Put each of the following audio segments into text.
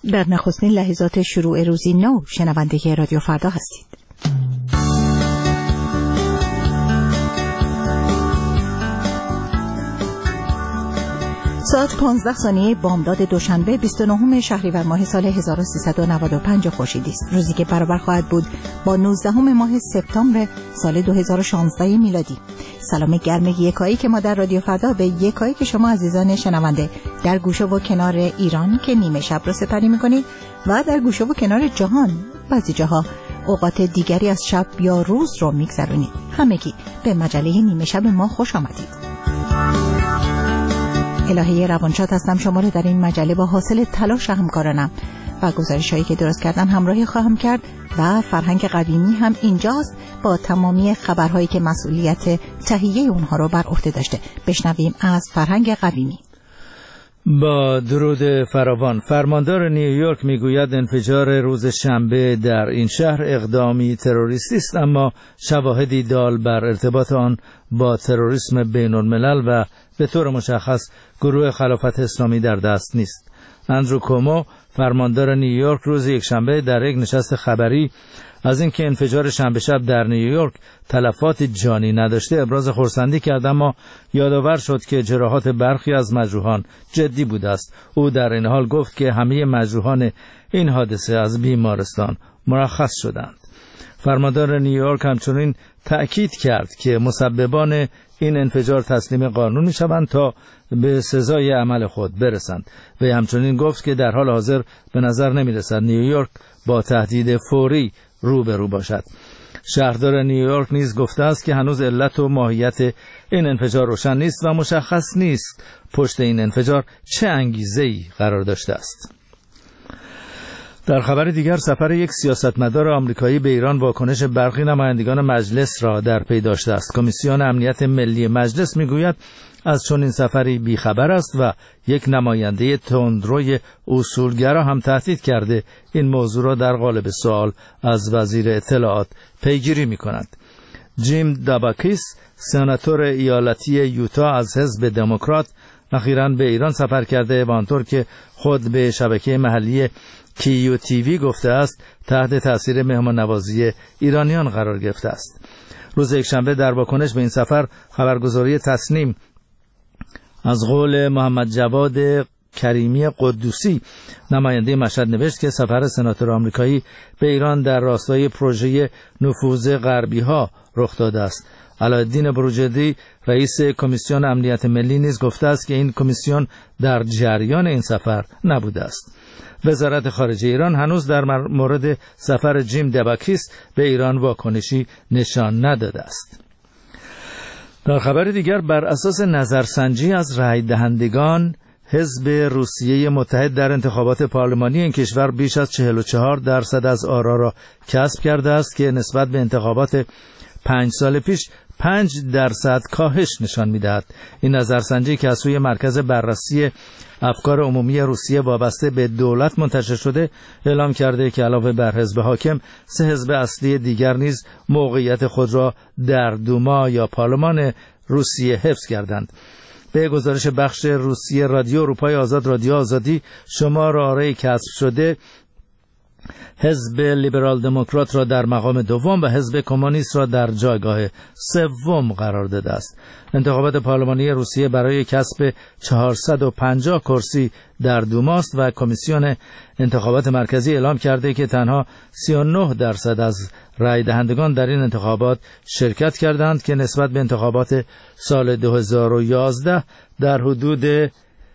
در نخستین لحظات شروع روزی نو شنونده رادیو فردا هستید. ساعت 15 ثانیه بامداد دوشنبه 29 شهریور ماه سال 1395 خورشیدی است. روزی که برابر خواهد بود با 19 ماه سپتامبر سال 2016 میلادی. سلام گرم یکایی که ما در رادیو فردا به یکایی که شما عزیزان شنونده در گوشه و کنار ایران که نیمه شب را سپری می‌کنید و در گوشه و کنار جهان بعضی جاها اوقات دیگری از شب یا روز رو می‌گذرونید. همگی به مجله نیمه شب ما خوش آمدید. الهه روانشاد هستم، شما رو در این مجله با حاصل تلاش همکارانم و گزارش‌هایی که درست کردم همراهی خواهم کرد و فرهنگ قدیمی هم اینجاست با تمامی خبرهایی که مسئولیت تهیه اونها رو بر عهده داشته. بشنویم از فرهنگ قدیمی. با درود فراوان. فرماندار نیویورک میگوید انفجار روز شنبه در این شهر اقدامی تروریستی است، اما شواهدی دال بر ارتباط آن با تروریسم بین الملل و به طور مشخص گروه خلافت اسلامی در دست نیست. اندرو کومو فرماندار نیویورک روز یکشنبه در یک نشست خبری از اینکه انفجار شنبه شب در نیویورک تلفات جانی نداشته ابراز خرسندی کرد، اما یادآور شد که جراحات برخی از مجروحان جدی بوده است. او در این حال گفت که همه مجروحان این حادثه از بیمارستان مرخص شدند. فرماندار نیویورک همچنین تأکید کرد که مسببان این انفجار تسلیم قانون می‌شوند تا به سزای عمل خود برسند. و همچنین گفت که در حال حاضر به نظر نمی‌رسد نیویورک با تهدید فوری روبرو باشد. شهردار نیویورک نیز گفته است که هنوز علت و ماهیت این انفجار روشن نیست و مشخص نیست پشت این انفجار چه انگیزه‌ای قرار داشته است. در خبر دیگر، سفر یک سیاستمدار آمریکایی به ایران واکنش برخی نمایندگان مجلس را در پی داشته است. کمیسیون امنیت ملی مجلس میگوید از چنین سفری بیخبر است و یک نماینده تندروی اصولگرا هم تهدید کرده این موضوع را در قالب سوال از وزیر اطلاعات پیگیری می‌کند. جیم داباکیس، سناتور ایالتی یوتا از حزب دموکرات، اخیراً به ایران سفر کرده و آنطور که خود به شبکه محلی کیو تیوی گفته است تحت تاثیر مهمان نوازی ایرانیان قرار گرفته است. روز یکشنبه در واکنش به این سفر خبرگزاری تصنیم از قول محمد جواد کریمی قدوسی نماینده مشهد نوشت که سفر سناتور آمریکایی به ایران در راستای پروژه نفوذ غربی ها رخ داده است. علایالدین بروجردی رئیس کمیسیون امنیت ملی نیز گفته است که این کمیسیون در جریان این سفر نبوده است. وزارت خارجه ایران هنوز در مورد سفر جیم دباکیس به ایران واکنشی نشان نداده است. در خبر دیگر، بر اساس نظرسنجی از رای دهندگان، حزب روسیه متحد در انتخابات پارلمانی این کشور بیش از 44% از آرا را کسب کرده است که نسبت به انتخابات 5 سال پیش 5% کاهش نشان می‌دهد. این نظرسنجی که از سوی مرکز بررسی افکار عمومی روسیه وابسته به دولت منتشر شده اعلام کرده که علاوه بر حزب حاکم 3 حزب اصلی دیگر نیز موقعیت خود را در دوما یا پارلمان روسیه حفظ کردند. به گزارش بخش روسیه رادیو اروپای آزاد رادیو آزادی، شمار آرای کسب شده حزب لیبرال دموکرات را در مقام دوم و حزب کمونیست را در جایگاه سوم قرار داده است. انتخابات پارلمانی روسیه برای کسب 450 کرسی در دوماست و کمیسیون انتخابات مرکزی اعلام کرده که تنها 39% از رای دهندگان در این انتخابات شرکت کردند که نسبت به انتخابات سال 2011 در حدود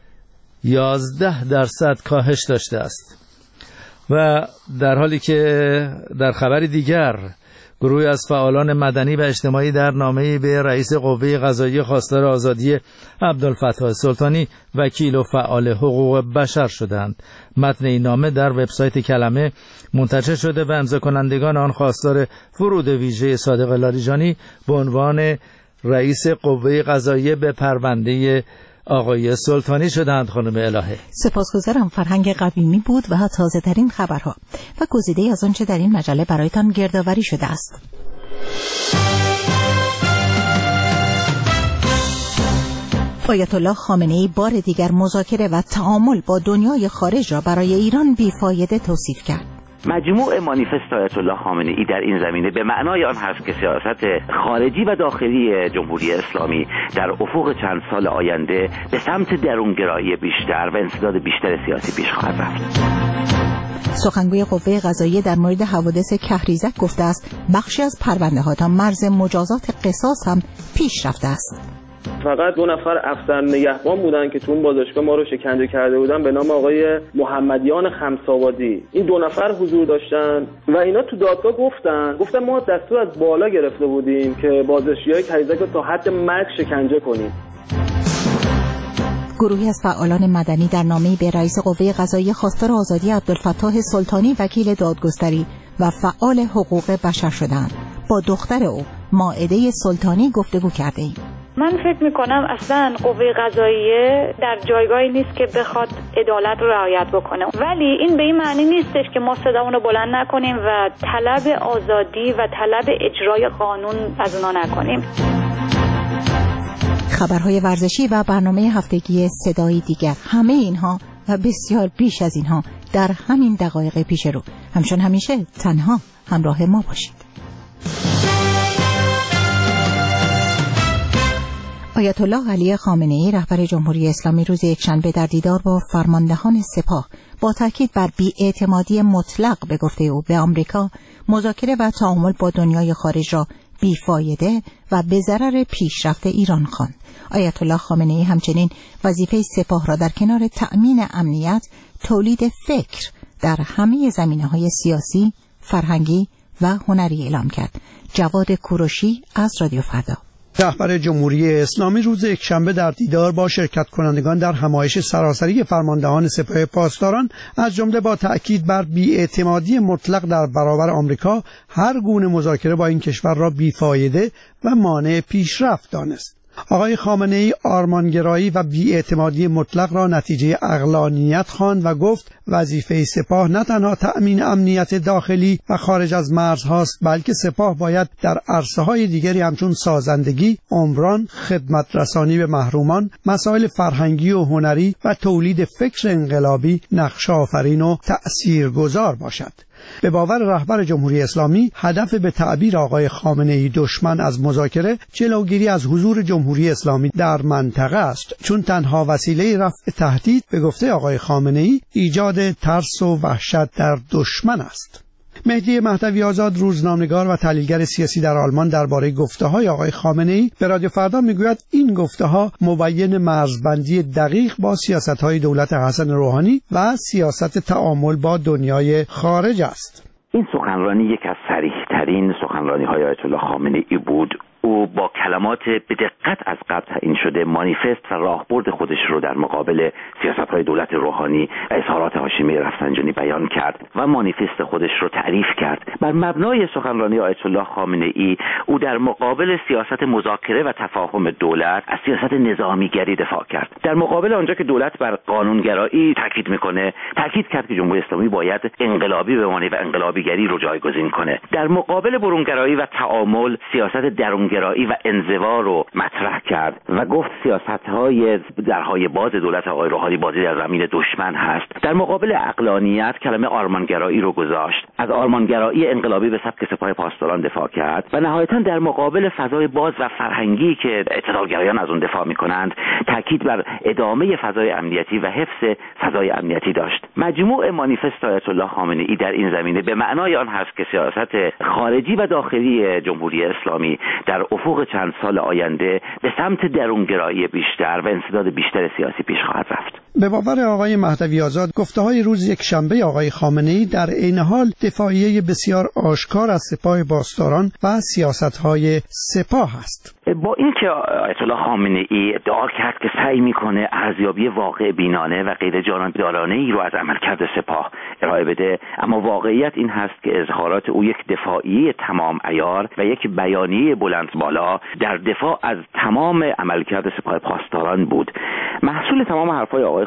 11% کاهش داشته است. و در حالی که در خبری دیگر، گروهی از فعالان مدنی و اجتماعی در نامه‌ای به رئیس قوه قضاییه خواستار آزادی عبدالفتاح سلطانی، وکیل و فعال حقوق بشر شدند. متن این نامه در وبسایت کلمه منتشر شده و امضا کنندگان آن خواستار فرود ویژه صادق لاریجانی به عنوان رئیس قوه قضاییه به پرونده آقای سلطانی شدند. خانم الهه، سپاسگزارم. فرهنگ قویمی بود و تازه ترین خبرها و گزیده‌ای از آنچه در این مجله برایتان گردآوری شده است. آیت الله خامنه‌ای بار دیگر مذاکره و تعامل با دنیای خارج را برای ایران بیفایده توصیف کرد. مجموع مانیفست آیت الله خامنه‌ای در این زمینه به معنای آن هست که سیاست خارجی و داخلی جمهوری اسلامی در افق چند سال آینده به سمت درونگرایی بیشتر و انسداد بیشتر سیاسی پیش خواهد رفت. سخنگوی قوه قضاییه در مورد حوادث کهریزک گفته است بخشی از پرونده‌ها تا مرز مجازات قصاص هم پیش رفته است. فقط 2 نفر افسر نگهبان بودن که تو اون بازداشتگاه ما رو شکنجه کرده بودن به نام آقای محمدیان خمس‌آبادی. این 2 نفر حضور داشتن و اینا تو دادگاه گفتن ما دستور از بالا گرفته بودیم که بازداشتیای کهریزک رو تا حد مرگ شکنجه کنیم. گروهی از فعالان مدنی در نامه‌ای به رئیس قوه قضاییه خواستار آزادی عبدالفتاح سلطانی وکیل دادگستری و فعال حقوق بشر شدند. با دختر او مائده سلطانی گفتگو کرده‌ایم. من فکر میکنم اصلا قوه قضاییه در جایگاهی نیست که بخواد عدالت رو رعایت بکنه، ولی این به این معنی نیستش که ما صدامون رو بلند نکنیم و طلب آزادی و طلب اجرای قانون از اونا نکنیم. خبرهای ورزشی و برنامه هفتگی صدای دیگر، همه اینها و بسیار بیش از اینها در همین دقایق پیش رو. همچون همیشه تنها همراه ما باشید. آیت الله علی خامنه‌ای رهبر جمهوری اسلامی روز یکشنبه در دیدار با فرماندهان سپاه با تاکید بر بی‌اعتمادی مطلق به گفته او به آمریکا، مذاکره و تعامل با دنیای خارج را بیفایده و به ضرر پیشرفت ایران خواند. آیت الله خامنه‌ای همچنین وظیفه سپاه را در کنار تأمین امنیت، تولید فکر در همه زمینه‌های سیاسی، فرهنگی و هنری اعلام کرد. جواد کوروشی از رادیو فردا. رهبر جمهوری اسلامی روز یکشنبه در دیدار با شرکت کنندگان در همایش سراسری فرماندهان سپاه پاسداران از جمله با تأکید بر بی‌اعتمادی مطلق در برابر آمریکا، هر گونه مذاکره با این کشور را بیفایده و مانع پیشرفت دانست. آقای خامنه‌ای آرمانگرایی و بی‌اعتمادی مطلق را نتیجه عقلانیت خواند و گفت وظیفه سپاه نه تنها تأمین امنیت داخلی و خارج از مرزهاست، بلکه سپاه باید در عرصه‌های دیگری همچون سازندگی، عمران، خدمت رسانی به محرومان، مسائل فرهنگی و هنری و تولید فکر انقلابی نقش آفرین و تأثیرگذار باشد. به باور رهبر جمهوری اسلامی، هدف به تعبیر آقای خامنه‌ای دشمن از مذاکره جلوگیری از حضور جمهوری اسلامی در منطقه است، چون تنها وسیله رفع تهدید به گفته آقای خامنه‌ای ایجاد ترس و وحشت در دشمن است. مهدی مهدوی آزاد، روزنامه‌نگار و تحلیلگر سیاسی در آلمان، درباره گفته‌های آقای خامنه‌ای به رادیو فردا میگوید این گفته‌ها مبین مرزبندی دقیق با سیاست‌های دولت حسن روحانی و سیاست تعامل با دنیای خارج است. این سخنرانی یک از صریح‌ترین سخنرانی‌های آیت الله خامنه‌ای بود. او با کلمات به دقت از قبل تعیین شده مانیفست و راهبرد خودش رو در مقابل سیاست‌های دولت روحانی و اظهارات هاشمی رفسنجانی بیان کرد و مانیفست خودش رو تعریف کرد. بر مبنای سخنرانی آیت الله خامنه‌ای او در مقابل سیاست مذاکره و تفاهم دولت از سیاست نظامیگری دفاع کرد. در مقابل آنجا که دولت بر قانونگرایی تاکید میکنه، تاکید کرد که جمهوری اسلامی باید انقلابی بمانه و انقلابیگری رو جایگزین کنه. در مقابل برونگرایی و تعامل، سیاست درونگرایی و انزوا رو مطرح کرد و گفت سیاست‌های درهای باز دولت آقای روحانی بازی در زمین دشمن هست. در مقابل عقلانیت کلمه آرمانگرایی رو گذاشت، از آرمانگرایی انقلابی به سبک سپاه پاسداران دفاع کرد و نهایتاً در مقابل فضای باز و فرهنگی که اعتدالگرایان از اون دفاع می‌کنند، تاکید بر ادامه فضای امنیتی و حفظ فضای امنیتی داشت. مجموع مانیفست آیت الله خامنه‌ای در این زمینه به معنای آن هست که سیاست خارجی و داخلی جمهوری اسلامی در افق چند سال آینده به سمت درونگرایی بیشتر و انسداد بیشتر سیاسی پیش خواهد رفت. به باور آقای مهدوی آزاد، گفته‌های روز یکشنبه آقای خامنه‌ای در عین حال دفاعیه بسیار آشکار از سپاه پاسداران و سیاست‌های سپاه است. با اینکه آیت الله خامنه‌ای ادعا کرد که سعی می‌کنه ارزیابی واقع بینانه و غیر جانبدارانه‌ای رو از عملکرد سپاه ارائه بده، اما واقعیت این هست که اظهارات او یک دفاعیه تمام عیار و یک بیانیه بلند بالا در دفاع از تمام عملکرد سپاه پاسداران بود. محصول تمام حرفای آقای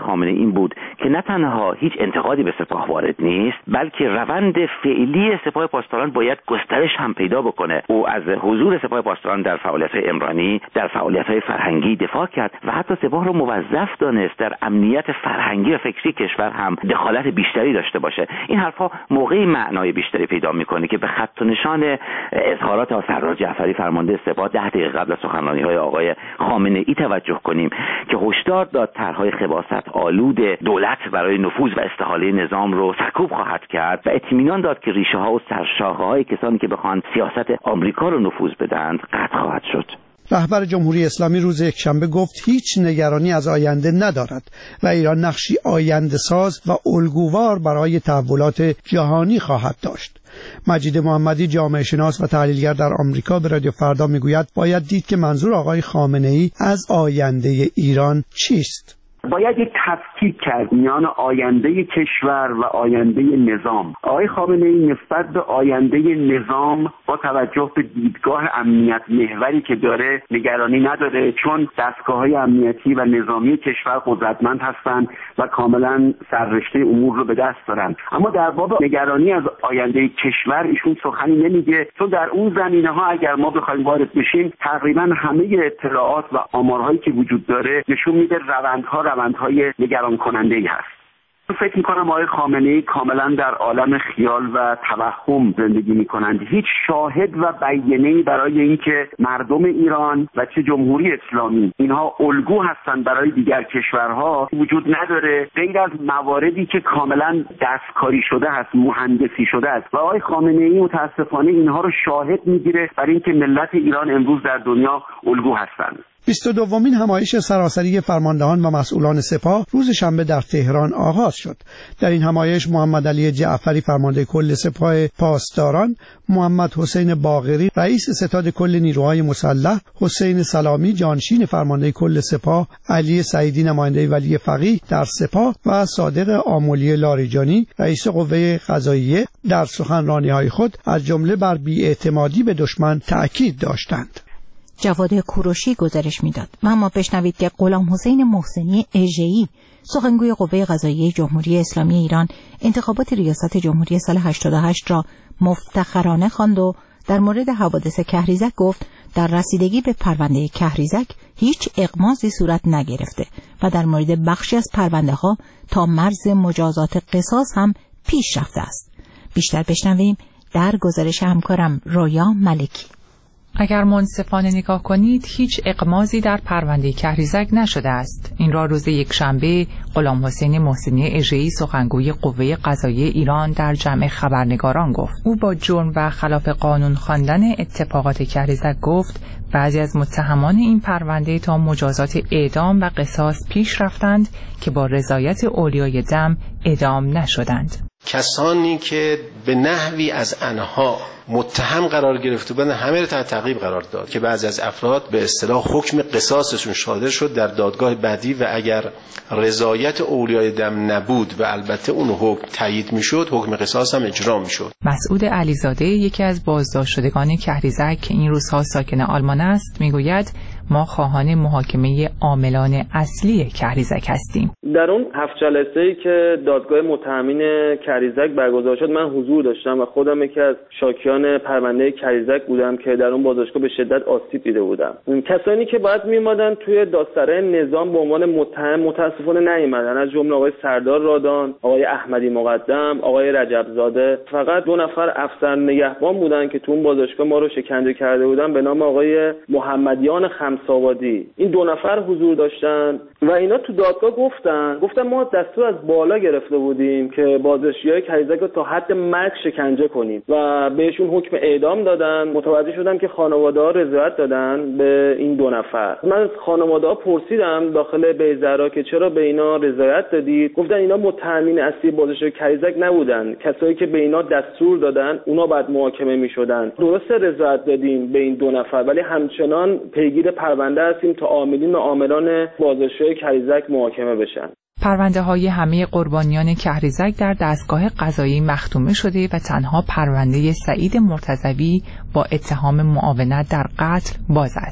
خامنه ای این بود که نه تنها هیچ انتقادی به سپاه وارد نیست، بلکه روند فعلی سپاه پاسداران باید گسترش هم پیدا بکنه. او از حضور سپاه پاسداران در فعالیت‌های عمرانی، در فعالیت‌های فرهنگی دفاع کرد و حتی سپاه رو موظف دانست در امنیت فرهنگی و فکری کشور هم دخالت بیشتری داشته باشه. این حرفا موقعی معنای بیشتری پیدا میکنه که به خط و نشان اظهارات سردار جعفری فرمانده سپاه 10 دقیقه قبل از سخنرانی‌های آقای خامنه ای توجه کنیم که هشدار داد طرح‌های خباثت آلود دولت برای نفوذ و استحاله نظام رو سرکوب خواهد کرد و اطمینان داد که ریشه‌ها و سرشاخه‌های کسانی که بخوان سیاست آمریکا رو نفوذ بدهند قطع خواهد شد. رهبر جمهوری اسلامی روز یکشنبه گفت هیچ نگرانی از آینده ندارد و ایران نقشی آینده ساز و الگووار برای تحولات جهانی خواهد داشت. مجید محمدی جامعه شناس و تحلیلگر در آمریکا به رادیو فردا میگوید باید دید که منظور آقای خامنه ای از آینده ایران چیست. باید یک تفکیک کرد میان آینده کشور و آینده نظام. آقای خامنه ای نسبت به آینده نظام با توجه به دیدگاه امنیت محوری که داره نگرانی نداره، چون دستگاه‌های امنیتی و نظامی کشور قدرتمند هستند و کاملا سررشته امور رو به دست دارن. اما در باب نگرانی از آینده کشور ایشون سخنی نمیگه، چون در اون زمینه‌ها اگر ما بخوایم وارد بشیم تقریبا همه اطلاعات و آمارهایی که وجود داره نشون میده روندهای نگران کننده ای هست. فکر میکنم آقای خامنه ای کاملا در عالم خیال و توهم زندگی میکنند. هیچ شاهد و بیانیه‌ای برای اینکه مردم ایران و چه جمهوری اسلامی اینها الگو هستند برای دیگر کشورها وجود نداره، غیر از مواردی که کاملا دستکاری شده است، مهندسی شده است و آقای خامنه ای متاسفانه اینها رو شاهد میگیره برای اینکه ملت ایران امروز در دنیا الگو هستند. 22مین همایش سراسری فرماندهان و مسئولان سپاه روز شنبه در تهران آغاز شد. در این همایش محمد علی جعفری فرمانده کل سپاه پاسداران، محمد حسین باقری رئیس ستاد کل نیروهای مسلح، حسین سلامی جانشین فرمانده کل سپاه، علی سعیدی نماینده ولی فقیه در سپاه و صادق آملی لاریجانی رئیس قوه قضاییه در سخنرانی‌های خود از جمله بر بی‌اعتمادی به دشمن تأکید داشتند. جواد کوروشی گزارش میداد. و اما بشنوید که غلام حسین محسنی اژه‌ای سخنگوی قوه قضاییه جمهوری اسلامی ایران انتخابات ریاست جمهوری سال 88 را مفتخرانه خواند و در مورد حوادث کهریزک گفت در رسیدگی به پرونده کهریزک هیچ اغماضی صورت نگرفته و در مورد بخشی از پرونده‌ها تا مرز مجازات قصاص هم پیش رفته است. بیشتر بشنویم در گزارش همکارم رویا ملکی. اگر منصفانه نگاه کنید هیچ اغماضی در پرونده کهریزک نشده است. این را روز یکشنبه غلام حسین محسنی اژه‌ای سخنگوی قوه قضاییه ایران در جمع خبرنگاران گفت. او با جرم و خلاف قانون خواندن اتفاقات کهریزک گفت بعضی از متهمان این پرونده تا مجازات اعدام و قصاص پیش رفتند که با رضایت اولیای دم اعدام نشدند. کسانی که به نحوی از آنها متهم قرار گرفته بودند همه را تحت تعقیب قرار داد که بعضی از افراد به اصطلاح حکم قصاصشون صادر شد در دادگاه بعدی و اگر رضایت اولیای دم نبود و البته اون حکم تایید میشد حکم قصاص هم اجرا میشد. مسعود علیزاده یکی از بازداشت شدگان کهریزک که این روزها ساکن آلمان است میگوید ما خواهان محاکمه عاملان اصلی کهریزک هستیم. در اون 7 جلسه‌ای که دادگاه متهمین کهریزک برگزار شد من حضور داشتم و خودم یکی از شاکیان پرونده کهریزک بودم که در اون بازداشتگاه به شدت آسیب دیده بودم. کسانی که باید میومدن توی دادسرای نظام به عنوان متهم متاسفانه نیومدن، از جمله آقای سردار رادان، آقای احمدی مقدم، آقای رجبزاده. فقط 2 نفر افسر نگهبان بودن که تو اون بازداشتگاه ما رو شکنجه کرده بودن به نام آقای محمدیان خمساوادی. این 2 نفر حضور داشتن و اینا تو دادگاه گفتن ما دستور از بالا گرفته بودیم که بازداشتیای کهریزک رو تا حد مرگ شکنجه کنیم و بهشون حکم اعدام دادن. متوجه شدم که خانواده‌ها رضایت دادن به این 2 نفر. من از خانواده‌ها پرسیدم داخل بیزرا که چرا به اینا رضایت دادید؟ گفتن اینا متهمین اصلی بازداشت کهریزک نبودن، کسایی که به اینا دستور دادن اونا بعد محاکمه می‌شدن. درسته رضایت دادیم به این 2 نفر ولی همچنان پیگیر پرونده هستیم تا عاملین و عاملان بازداشت کهریزک محاکمه بشن. پرونده های همه قربانیان کهریزک در دستگاه قضایی مختومه شده و تنها پرونده سعید مرتضوی با اتهام معاونت در قتل باز است.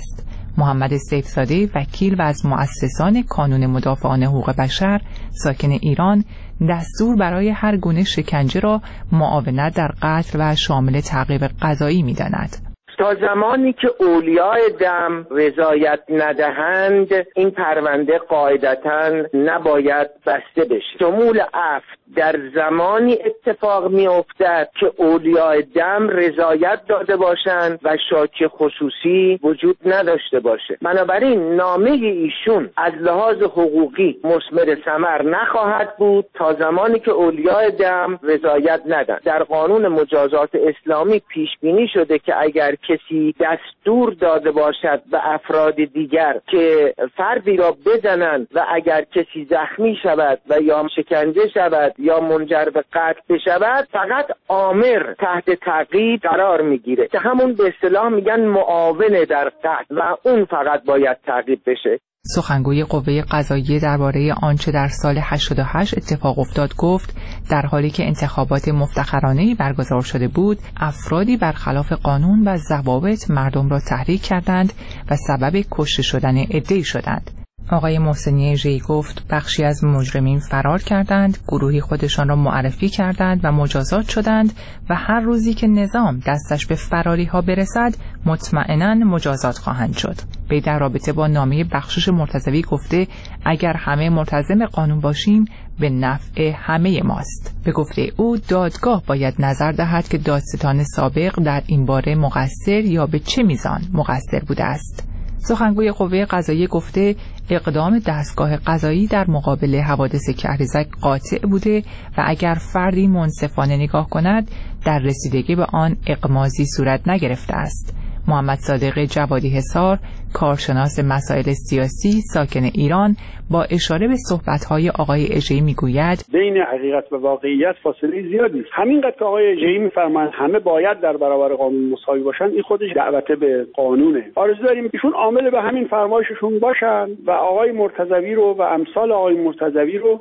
محمد سیفزاده، وکیل و از مؤسسان کانون مدافعان حقوق بشر ساکن ایران، دستور برای هر گونه شکنجه را معاونت در قتل و شامل تعقیب قضایی می‌داند. تا زمانی که اولیای دم رضایت ندهند این پرونده قاعدتاً نباید بسته بشه. شمول عفو در زمانی اتفاق می افتد که اولیای دم رضایت داده باشند و شاکی خصوصی وجود نداشته باشه. بنابراین نامه ایشون از لحاظ حقوقی مثمر ثمر نخواهد بود تا زمانی که اولیای دم رضایت ندن. در قانون مجازات اسلامی پیش بینی شده که اگر کسی دستور داده باشد به افراد دیگر که فردی را بزنند و اگر کسی زخمی شود و یا شکنجه شود یا منجر به قتل بشود، فقط آمر تحت تعقیب قرار میگیره که همون به اصطلاح میگن معاون در قتل و اون فقط باید تعقیب بشه. سخنگوی قوه قضاییه درباره آنچه در سال 88 اتفاق افتاد گفت در حالی که انتخابات مفتخرانه‌ای برگزار شده بود، افرادی برخلاف قانون و ضوابط مردم را تحریک کردند و سبب کشته شدن عده‌ای شدند. آقای محسنی اژه‌ای گفت بخشی از مجرمین فرار کردند، گروهی خودشان را معرفی کردند و مجازات شدند و هر روزی که نظام دستش به فراری ها برسد مطمئناً مجازات خواهند شد. وی در رابطه با نامه بخشش مرتضوی گفته اگر همه ملتزم قانون باشیم به نفع همه ماست. به گفته او دادگاه باید نظر دهد که دادستان سابق در این باره مقصر یا به چه میزان مقصر بوده است. سخنگوی قوه قضاییه گفته اقدام دستگاه قضایی در مقابل حوادث کهریزک قاطع بوده و اگر فردی منصفانه نگاه کند در رسیدگی به آن اغماضی صورت نگرفته است. محمد صادق جوادی حصار، کارشناس مسائل سیاسی ساکن ایران، با اشاره به صحبت‌های آقای اژه‌ای میگوید بین حقیقت و واقعیت فاصله زیادی است. همینقدر که آقای اژه‌ای میفرمایند همه باید در برابر قانون مساوی باشند، این خودش دعوت به قانونه. آرزو داریم ایشون عامل به همین فرمایششون باشن و آقای مرتضوی رو و امثال آقای مرتضوی رو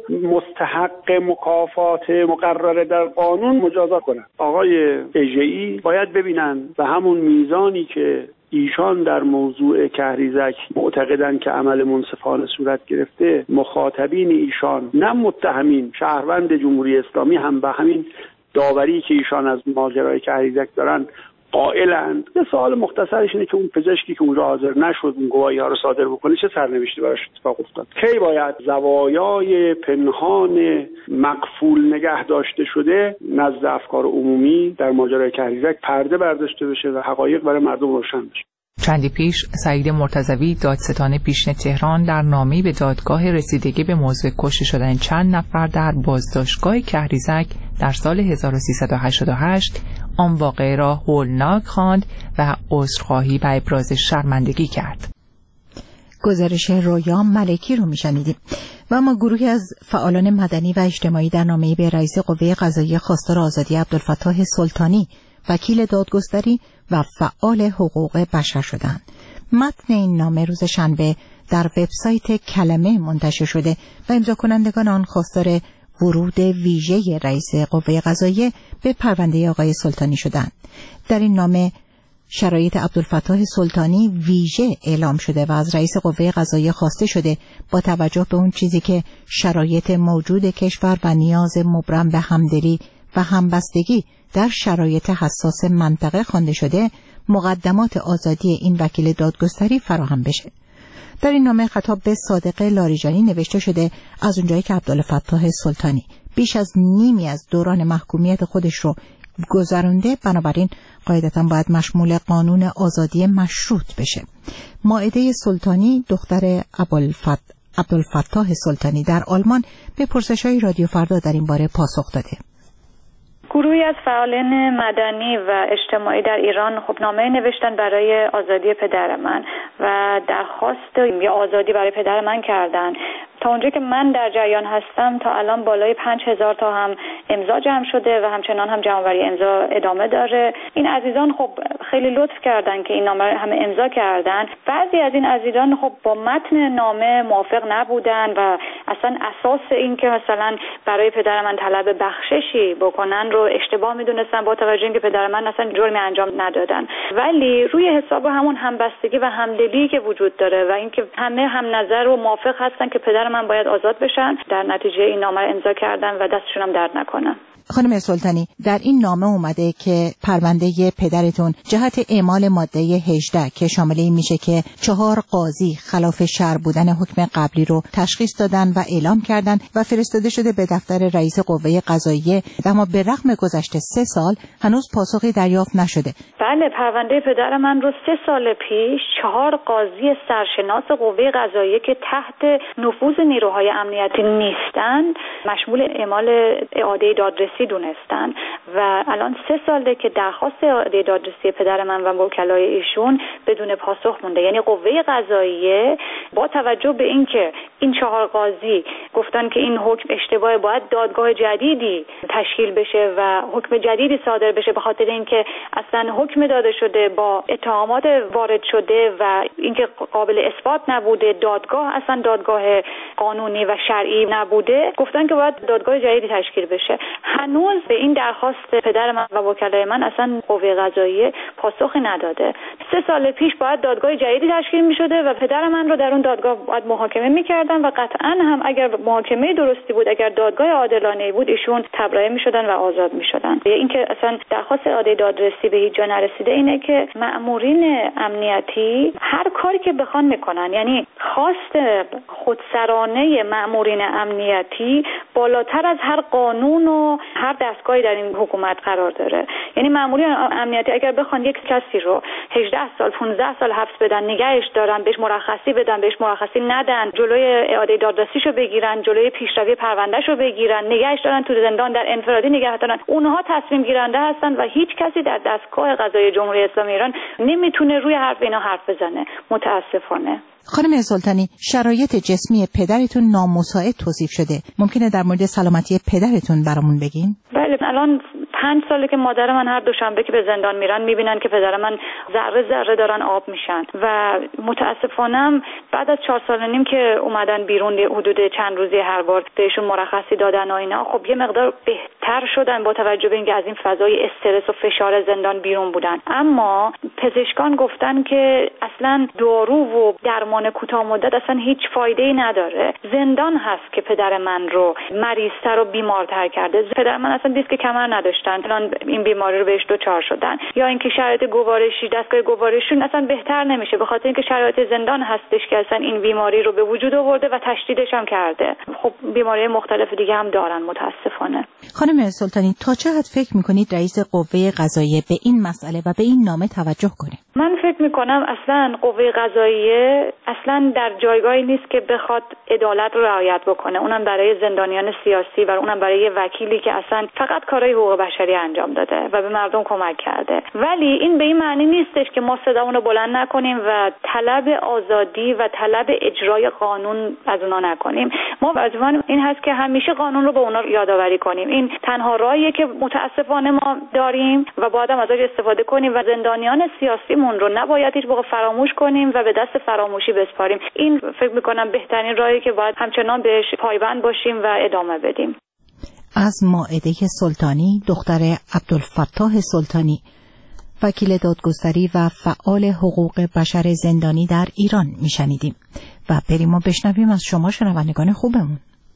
مستحق مکافات مقرره در قانون مجازات کنند. آقای اژه‌ای باید ببینن و همون میزانی که ایشان در موضوع کهریزک معتقدند که عمل منصفانه صورت گرفته، مخاطبین ایشان نه متهمین شهروند جمهوری اسلامی هم به همین داوری که ایشان از ماجرای کهریزک دارن قائلند. یه سوال مختصرش اینه که اون پزشکی که اونجا حاضر نشد اون گواهی ها رو صادر بکنه چه سرنوشتی براش اتفاق افتاد؟ کی باید زوایای پنهان مقفول نگه داشته شده نزد افکار عمومی در ماجرای کهریزک پرده برداشته بشه و حقایق برای مردم روشن بشه؟ چندی پیش سعید مرتضوی دادستان پیشین تهران در نامه‌ای به دادگاه رسیدگی به موضوع کشته شدن چند نفر در بازداشتگاه کهریزک در سال 1388 آن واقعه را هولناک خواند و عذرخواهی و ابراز شرمندگی کرد. گزارش رویا ملکی رو میشنیدیم. و اما گروهی از فعالان مدنی و اجتماعی در نامه‌ای به رئیس قوه قضاییه خواستار آزادی عبدالفتاح سلطانی، وکیل دادگستری و فعال حقوق بشر شدند. متن این نامه روز شنبه در وبسایت کلمه منتشر شده و امضا کنندگان آن خواستار ورود ویژه رئیس قوه قضاییه به پرونده آقای سلطانی شدند. در این نامه شرایط عبدالفتاح سلطانی ویژه اعلام شده و از رئیس قوه قضاییه خواسته شده با توجه به اون چیزی که شرایط موجود کشور و نیاز مبرم به همدلی و همبستگی در شرایط حساس منطقه خوانده شده، مقدمات آزادی این وکیل دادگستری فراهم بشه. در این نامه خطاب به صادق لاریجانی نوشته شده از اونجایی که عبدالفتاح سلطانی بیش از نیمی از دوران محکومیت خودش رو گذرونده، بنابراین قاعدتاً باید مشمول قانون آزادی مشروط بشه. مائده سلطانی دختر عبدالفتاح سلطانی در آلمان به پرسش‌های رادیو فردا در این باره پاسخ داده. گروهی از فعالان مدنی و اجتماعی در ایران خب نامه نوشتن برای آزادی پدر من و درخواست یا آزادی برای پدر من کردن. تا اونجا که من در جریان هستم تا الان بالای 5000 تا هم امضا جمع شده و همچنان هم جمع‌آوری امضا ادامه داره. این عزیزان خب خیلی لطف کردن که این نامه رو همه امضا کردن. بعضی از این عزیزان خب با متن نامه موافق نبودن و اصلا اساس این که مثلا برای پدر من طلب بخششی بکنن رو اشتباه میدونستن، با توجه اینکه پدر من اصلا جرمی انجام ندادن. ولی روی حساب همون همبستگی و همدلی که وجود داره و اینکه همه هم نظر و موافق هستن که پدر من باید آزاد بشن، در نتیجه این نامه رو امضا کردن و دستشون هم درد نکنن. خانم سلطانی، در این نامه اومده که پرونده پدرتون جهت اعمال ماده 18 که شامل این میشه که 4 قاضی خلاف شرع بودن حکم قبلی رو تشخیص دادن و اعلام کردن و فرستاده شده به دفتر رئیس قوه قضاییه، اما به رغم گذشت 3 سال هنوز پاسخی دریافت نشده. بله، پرونده پدر من رو 3 سال پیش 4 قاضی سرشناس قوه قضاییه که تحت نفوذ نیروهای امنیتی نیستن مشمول اعمال اعاده دادرسی دونستن و الان 3 ساله که درخواست اعاده دادرسی پدر من و وکلای ایشون بدون پاسخ مونده. یعنی قوه قضاییه با توجه به اینکه این 4 قاضی گفتن که این حکم اشتباهه، باید دادگاه جدیدی تشکیل بشه و حکم جدیدی صادر بشه، به خاطر اینکه اصلا حکم داده شده با اتهامات وارد شده و اینکه قابل اثبات نبوده، دادگاه اصلا دادگاه قانونی و شرعی نبوده، گفتن که باید دادگاه جدیدی تشکیل بشه. هنوز به این درخواست پدر من و وکلای من اصلا قوه قضاییه پاسخی نداده. 3 سال پیش باید دادگاه جدیدی تشکیل می‌شده و پدر من رو در اون دادگاه باید محاکمه می‌کردن و قطعاً هم اگر محاکمه درستی بود، اگر دادگاه عادلانه بود، ایشون تبرئه می‌شدن و آزاد می‌شدن. اینکه اصلا درخواست اعاده دادرسی به هیچ جا نرسیده اینه که مأمورین امنیتی هر کاری که بخوان میکنن، یعنی خواست خودسرانه مأمورین امنیتی بالاتر از هر قانون و هر دستگاهی در این حکومت قرار داره. یعنی مأمورین امنیتی اگر بخوان یک کسی رو 18 سال 15 سال حبس بدن، نگهش دارن، بهش مرخصی بدن، بهش مرخصی ندن، جلوی اعاده دادرسیشو بگیرن، جلوی پیشروی پروندهشو بگیرن، نگهش دارن تو زندان، در انفرادی نگه دارن، اونها تصمیم گیرنده هستن و هیچ کسی در دستگاه قضایی جمهوری اسلامی ایران نمیتونه روی حرف اینا حرف بزنه. متاسفانه. خانم سلطانی، شرایط جسمی پدرتون نامساعد توصیف شده. ممکنه در مورد سلامتی پدرتون برامون بگین؟ بله، الان 5 ساله که مادر من هر دوشنبه که به زندان میرن میبینن که پدر من ذره ذره دارن آب میشن و متاسفانه بعد از 4 سال و نیم که اومدن بیرون، حدود چند روزی هر بار بهشون مرخصی دادن و اینا، خب یه مقدار بهتر شدن با توجه به اینکه از این فضای استرس و فشار زندان بیرون بودن. اما پزشکان گفتن که اصلا دارو و درمان کوتاه مدت اصلا هیچ فایده‌ای نداره. زندان هست که پدر من رو مریض‌تر و بیمارتر کرده. پدر من اصلا دیسک کمر نداشتن، الان این بیماری رو بهش دچار شدن. یا اینکه شرایط گوارشی، دستگاه گوارششون اصلا بهتر نمیشه به خاطر اینکه شرایط زندان هستش که اصلا این بیماری رو به وجود آورده و تشدیدش هم کرده. خب بیماری مختلف دیگه هم دارن متاسفانه. خانم سلطانی، تا چه حد فکر می‌کنید رئیس قوه قضاییه به این مسئله و به این نامه توجه کنه؟ من فکر می‌کنم اصلا قوه قضاییه اصلا در جایگاهی نیست که بخواد عدالت رو رعایت بکنه، اونم برای زندانیان سیاسی و اونم برای وکیلی که اصلا فقط کارهای حقوق بشری انجام داده و به مردم کمک کرده. ولی این به این معنی نیستش که ما صدامون رو بلند نکنیم و طلب آزادی و طلب اجرای قانون از اونا نکنیم. ما وظیفمون این هست که همیشه قانون رو به اونا یادآوری کنیم. این تنها راهیه که متاسفانه ما داریم و باید هم ازش استفاده کنیم و زندانیان سیاسیمون رو نباید هیچ موقع فراموش کنیم و به دست فراموشی بسپاریم. این فکر می‌کنم بهترین راهی که باید همچنان بهش پایبند باشیم و ادامه بدیم. از مائده سلطانی، دختر عبدالفتاح سلطانی، وکیل دادگستری و فعال حقوق بشر زندانی در ایران میشنیدیم و بریم و بشنویم از شما شنوندگان خوبمون.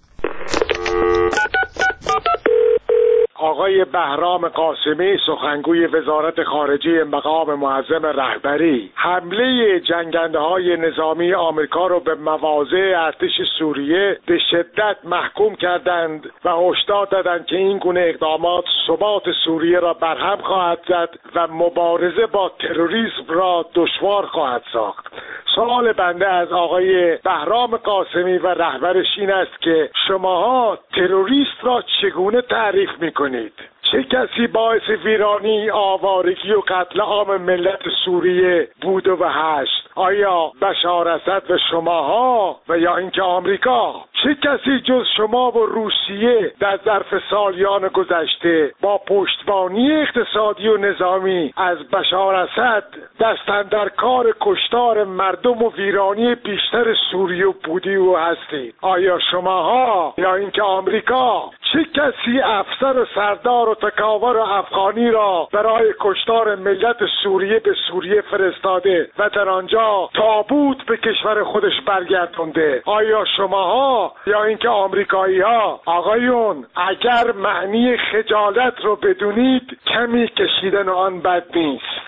آقای بهرام قاسمی، سخنگوی وزارت خارجه مقام معظم رهبری، حمله جنگنده‌های نظامی آمریکا را به مواضع ارتش سوریه به شدت محکوم کردند و هشدار دادند که این گونه اقدامات ثبات سوریه را برهم خواهد زد و مبارزه با تروریسم را دشوار خواهد ساخت. سوال بنده از آقای بهرام قاسمی و رهبرش این است که شماها تروریست را چگونه تعریف می‌کنید؟ چه کسی باعث ویرانی، آوارگی و قتل عام ملت سوریه بود و هست؟ آیا بشار اسد و شماها و یا اینکه آمریکا؟ چه کسی جز شما و روسیه در ظرف سالیان گذشته با پشتیبانی اقتصادی و نظامی از بشار اسد دست اندر کار کشتار مردم و ویرانی بیشتر سوریه بودی و هستید؟ آیا شماها یا اینکه آمریکا چه کسی افسر و سردار و تکاور و افغانی را برای کشتار ملت سوریه به سوریه فرستاده و در آنجا تابوت به کشور خودش برگردونده؟ آیا شماها یا اینکه آمریکایی ها؟ آقایون، اگر معنی خجالت رو بدونید کمی کشیدن آن بد نیست.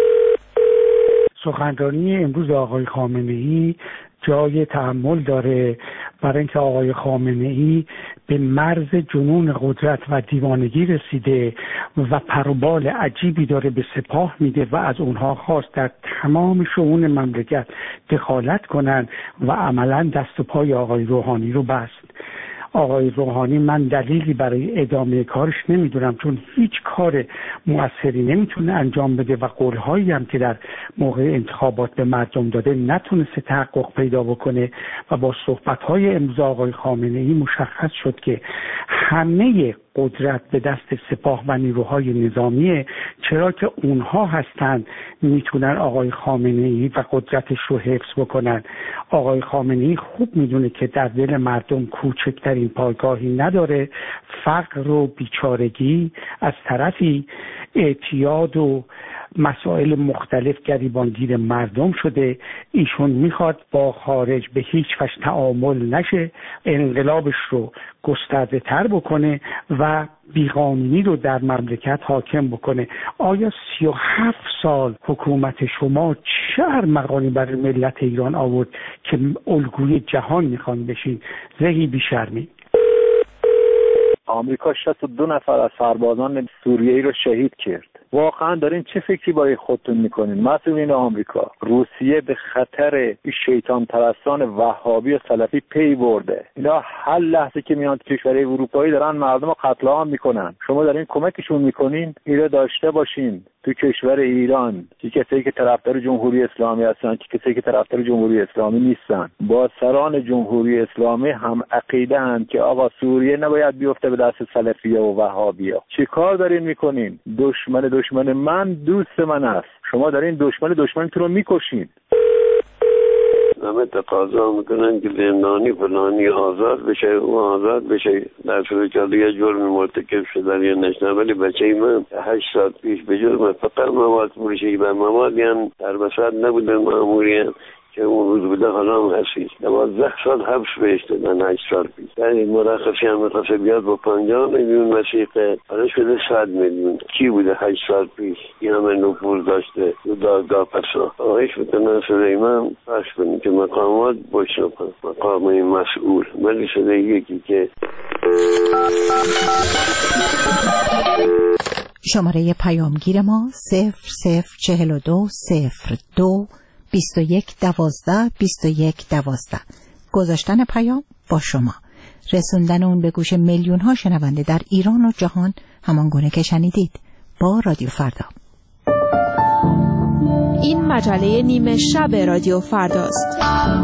سخنرانی امروز آقای خامنه‌ای جای تأمل داره، برای اینکه آقای خامنه‌ای به مرز جنون قدرت و دیوانگی رسیده و پروبال عجیبی داره به سپاه میده و از اونها خواست در تمام شئون مملکت دخالت کنن و عملا دست و پای آقای روحانی رو بست. آقای روحانی من دلیلی برای ادامه کارش نمیدونم، چون هیچ کار مؤثری نمیتونه انجام بده و قولهایی هم که در موقع انتخابات به مردم داده نتونسته تحقق پیدا بکنه و با صحبت‌های امروز آقای خامنه‌ای مشخص شد که همه قدرت به دست سپاه و نیروهای نظامیه، چرا که اونها هستند میتونن آقای خامنه‌ای و قدرتش رو حفظ بکنن. آقای خامنه‌ای خوب میدونه که در دل مردم کوچکترین پایگاهی نداره، فقر و بیچارگی از طرفی، اعتیاد و مسائل مختلف گریبانگیر مردم شده. ایشون میخواد با خارج به هیچ وجه تعامل نشه، انقلابش رو گسترده تر بکنه و بیقانونی رو در مملکت حاکم بکنه. آیا 37 سال حکومت شما چه ارمغانی برای ملت ایران آورد که الگوی جهان میخوان بشین؟ زهی بیشرمی. آمریکا 62 نفر از سربازان سوریه‌ای رو شهید کرد. واقعا دارین چه فکری برای خودتون میکنین؟ مسئولین آمریکا، روسیه به خطر شیطان پرستان وهابی و سلفی پی برده. اینا هر لحظه که میان کشورهای اروپایی دارن مردم رو قتل عام میکنن. شما دارین کمکشون میکنین. اینا داشته باشین تو کشور ایران چه کسایی که طرفدار جمهوری اسلامی هستن، چه کسایی که طرفدار جمهوری اسلامی نیستن، با سران جمهوری اسلامی هم عقیده اند که آقا سوریه نباید بیفته به دست سلفیه و وهابیا. چه کار دارین میکنین؟ دشمن من دوست من است. شما دارین دشمنتون رو میکشین. همه تقاضا میکنن که زندانی فلانی آزاد بشه و آزاد بشه، در صورت که یه جرم مرتکب شدن یا نشدن. ولی بچه من 8 سال پیش به جرم فقط مواد فروشی و موادی هم در بساط نبودن ماموری هم که اون روز بوده حالا هم هستید 12 سال حبس بهش دادن 8 سال پیش. یعنی مرخصی هم میخواسته بیاد با 50 میلیون وثیقه، حالا شده 100 میلیون. کی بوده 8 سال پیش این همه نفوذ داشته تو دادگاه پسا؟ آقایش میتونن سلیمان پخش کنید که مقامات بشنفن، مقام این مسئول. ولی شده یکی که شماره پیامگیر ما 0042 02 21 12 21 12. گذاشتن پیام با شما، رسوندن اون به گوش میلیون ها شنونده در ایران و جهان، همان گونه که شنیدید با رادیو فردا. این مجله نیمه شب رادیو فرداست.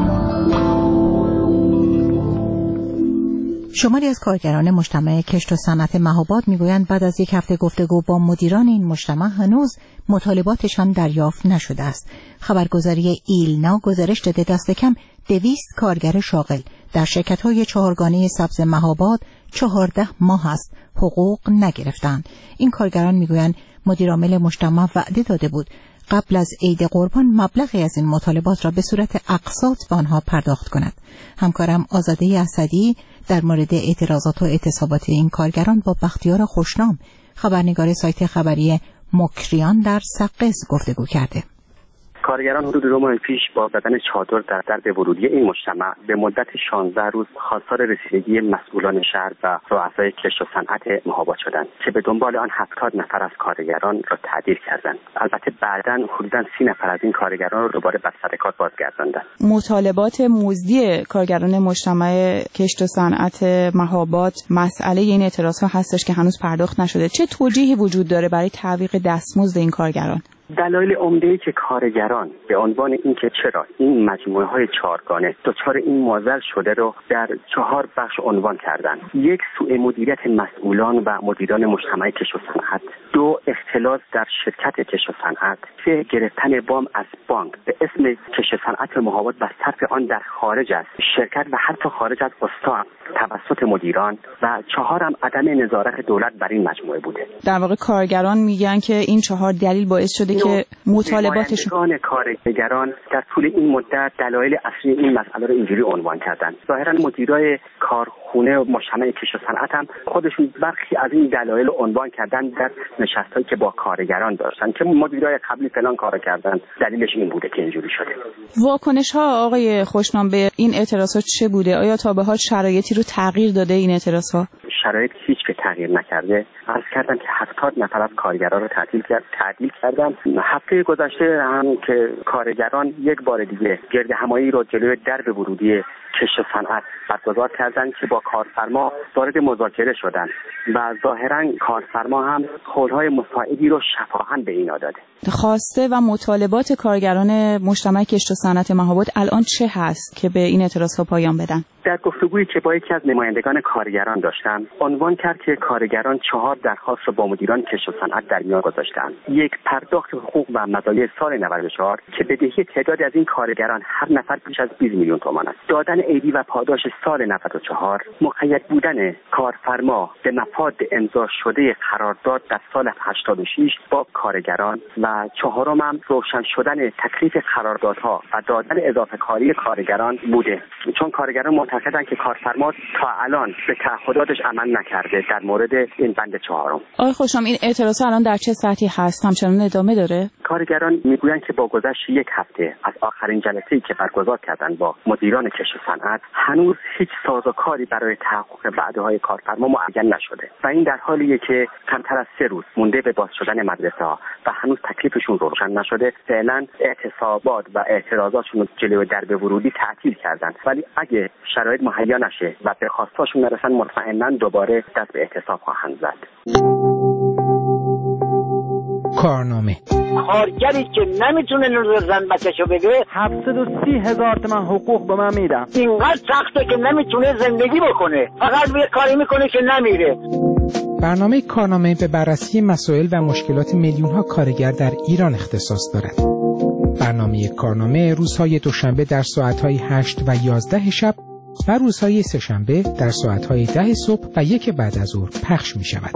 شماری از کارگران مجتمع کشت و صنعت مهاباد میگویند بعد از یک هفته گفتگو با مدیران این مجتمع هنوز مطالباتشان دریافت نشده است. خبرگزاری ایلنا گزارش داده دست کم 200 کارگر شاغل در شرکت‌های 4گانه سبز مهاباد 14 ماه است حقوق نگرفتند. این کارگران میگویند مدیرعامل مجتمع وعده داده بود قبل از عید قربان مبلغی از این مطالبات را به صورت اقساط به آنها پرداخت کند. همکارم آزاده اسدی در مورد اعتراضات و اعتصابات این کارگران با بختیار خوشنام، خبرنگار سایت خبری مکریان در سقز گفتگو کرده. کارگران حدود 2 ماه پیش با زدن چادر در درب ورودی این مجتمع به مدت 16 روز خواستار رسیدگی مسئولان شهر و رؤسای کشت و صنعت مهاباد شدند که به دنبال آن 70 نفر از کارگران را تعدیل کردند. البته بعداً حدوداً 30 نفر از این کارگران را دوباره به سر کار بازگرداندند. مطالبات مزدی کارگران مجتمع کشت و صنعت مهاباد مسئله این اعتراضها هستش که هنوز پرداخت نشده. چه توجیهی وجود داره برای تعویق دستمزد این کارگران؟ دلایل عمده‌ای که کارگران به عنوان اینکه چرا این مجموعه‌های چهارگانه دچار این معضل شده رو در 4 بخش عنوان کردن. 1 سوء مدیریت مسئولان و مدیران مجتمع کشت و صنعت، 2 اختلاس در شرکت کشت و صنعت، 3 گرفتن وام از بانک به اسم کشت و صنعت مهابات و صرف آن در خارج از شرکت و حتی خارج از استان توسط مدیران، و 4 هم عدم نظارت دولت بر این مجموعه بوده. در واقع کارگران میگن که این 4 دلیل باعث شده که مطالباتشون کارگران در طول این مدت دلایل اصلی این مسئله رو اینجوری عنوان کردن. ظاهرا مدیرای کارخونه و مجتمع کشت و صنعت هم خودشون برخی از این دلایل رو عنوان کردن در نشستایی که با کارگران داشتن که مدیرای قبلی فلان کارو کردن، دلیلش این بوده که اینجوری شده. واکنش ها آقای خوشنام به این اعتراضات چه بوده؟ آیا تا به حال شرایطی رو تغییر داده این اعتراضات؟ شرایط هیچ که تغییر نکرده. عرض کردم که 70 نفر از کارگران رو تعطیل کردن. هفته گذشته هم که کارگران یک بار دیگه گردهمایی رو جلوی درب ورودی کشت و صنعت برگزار کردن که با کارفرما وارد مذاکره شدن و ظاهرا کارفرما هم قول‌های مساعدی رو شفاهاً به اینا داده. خواسته و مطالبات کارگران مجتمع کشت و صنعت مهابات الان چه هست که به این اعتراضها پایان بدن؟ در گفتگویی که با یکی از نمایندگان کارگران داشتم، عنوان کرد که کارگران 4 درخواست رو با مدیران کشت و صنعت در میان گذاشتند. 1 پرداخت حقوق و مزایای سال 94 که بدهی تعدادی از این کارگران هر نفر بیش از 20 میلیون تومان است. دادن عیدی و پاداش سال 94. مقید بودن کارفرما به مفاد امضا شده قرارداد در سال 86 با کارگران و 4م هم روشن شدن تکلیف قراردادها و دادن اضافه کاری کارگران بوده. چون کارگران معتقدند که کارفرما تا الان به تعهداتش عمل نکرده در مورد این بند 4. آقای خوشنام، این اعتراض الان در چه سطحی هست؟ همچنان ادامه داره؟ کارگران میگویند که با گذشت 1 هفته از آخرین جلسه‌ای که برگزار کردن با مدیران کشت و صنعت هنوز هیچ سازوکاری برای تحقق وعده‌های کارفرما معین نشده و این در حالیه که کمتر از 3 روز مونده به باز شدن مدرسه‌ها و هنوز تکلیفشون روشن نشده. فعلا اعتصابات و اعتراضاتشون جلوی درب ورودی تعطیل کردن، ولی اگه شرایط مهیا نشه و به خواستاشون نرسن مطمئناً دوباره دست به اعتصاب خواهند زد. کارنامه کارگری که نمیتونه نور زن بچه‌شو بده 730,000 تومان حقوق به من میدم. اینقدر سخته که نمیتونه زندگی بکنه، فقط یه کاری میکنه که نمیره. برنامه کارنامه به بررسی مسائل و مشکلات میلیون‌ها کارگر در ایران اختصاص دارد. برنامه کارنامه روزهای دوشنبه در ساعت‌های 8 و 11 شب و روزهای سه‌شنبه در ساعت‌های 10 صبح و 1 بعد از ظهر پخش می‌شود.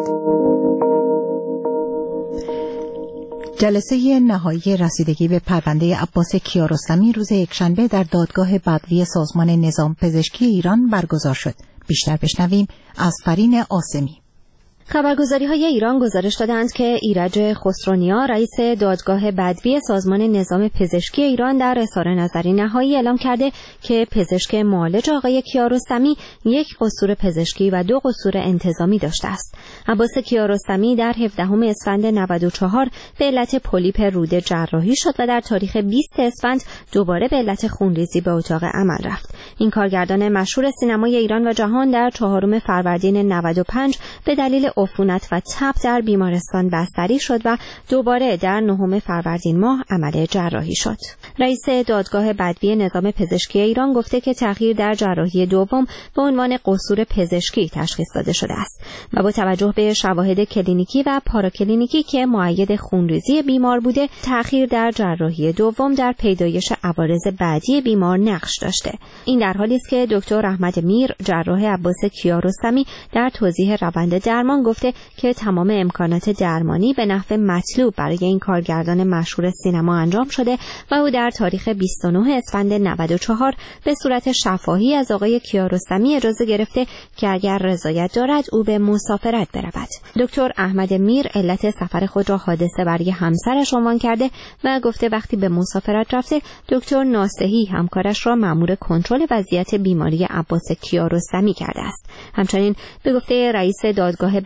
جلسه نهایی رسیدگی به پرونده عباس کیارستمی روز یکشنبه در دادگاه بدوی سازمان نظام پزشکی ایران برگزار شد. بیشتر بشنویم از فرین آسمی. خبرگزاری‌های ایران گزارش دادند که ایرج خسرونیا رئیس دادگاه بدوی سازمان نظام پزشکی ایران در اظهار نظری نهایی اعلام کرده که پزشک معالج آقای کیارستمی 1 قصور پزشکی و 2 قصور انتظامی داشته است. عباس کیارستمی در 17 اسفند 94 به علت پولیپ روده جراحی شد و در تاریخ 20 اسفند دوباره به علت خونریزی به اتاق عمل رفت. این کارگردان مشهور سینمای ایران و جهان در 4 فروردین 95 به دلیل عفونت و تب در بیمارستان بستری شد و دوباره در 9 فروردین ماه عمل جراحی شد. رئیس دادگاه بدوی نظام پزشکی ایران گفته که تغییر در جراحی دوم به عنوان قصور پزشکی تشخیص داده شده است و با توجه به شواهد کلینیکی و پاراکلینیکی که مؤید خونریزی بیمار بوده، تأخیر در جراحی دوم در پیدایش عوارض بعدی بیمار نقش داشته. این در حالی است که دکتر احمد میر جراح عباس کیارستمی در توضیح روند درمان گفته که تمام امکانات درمانی به نحو مطلوب برای این کارگردان مشهور سینما انجام شده و او در تاریخ 29 اسفند 94 به صورت شفاهی از آقای کیارستمی اجازه گرفته که اگر رضایت دارد او به مسافرت برود. دکتر احمد میر علت سفر خود را حادثه برای همسرش عنوان کرده و گفته وقتی به مسافرت رفته دکتر ناصحی همکارش را مأمور کنترل وضعیت بیماری عباس کیارستمی کرده است. همچنین به گفته رئیس دادگاه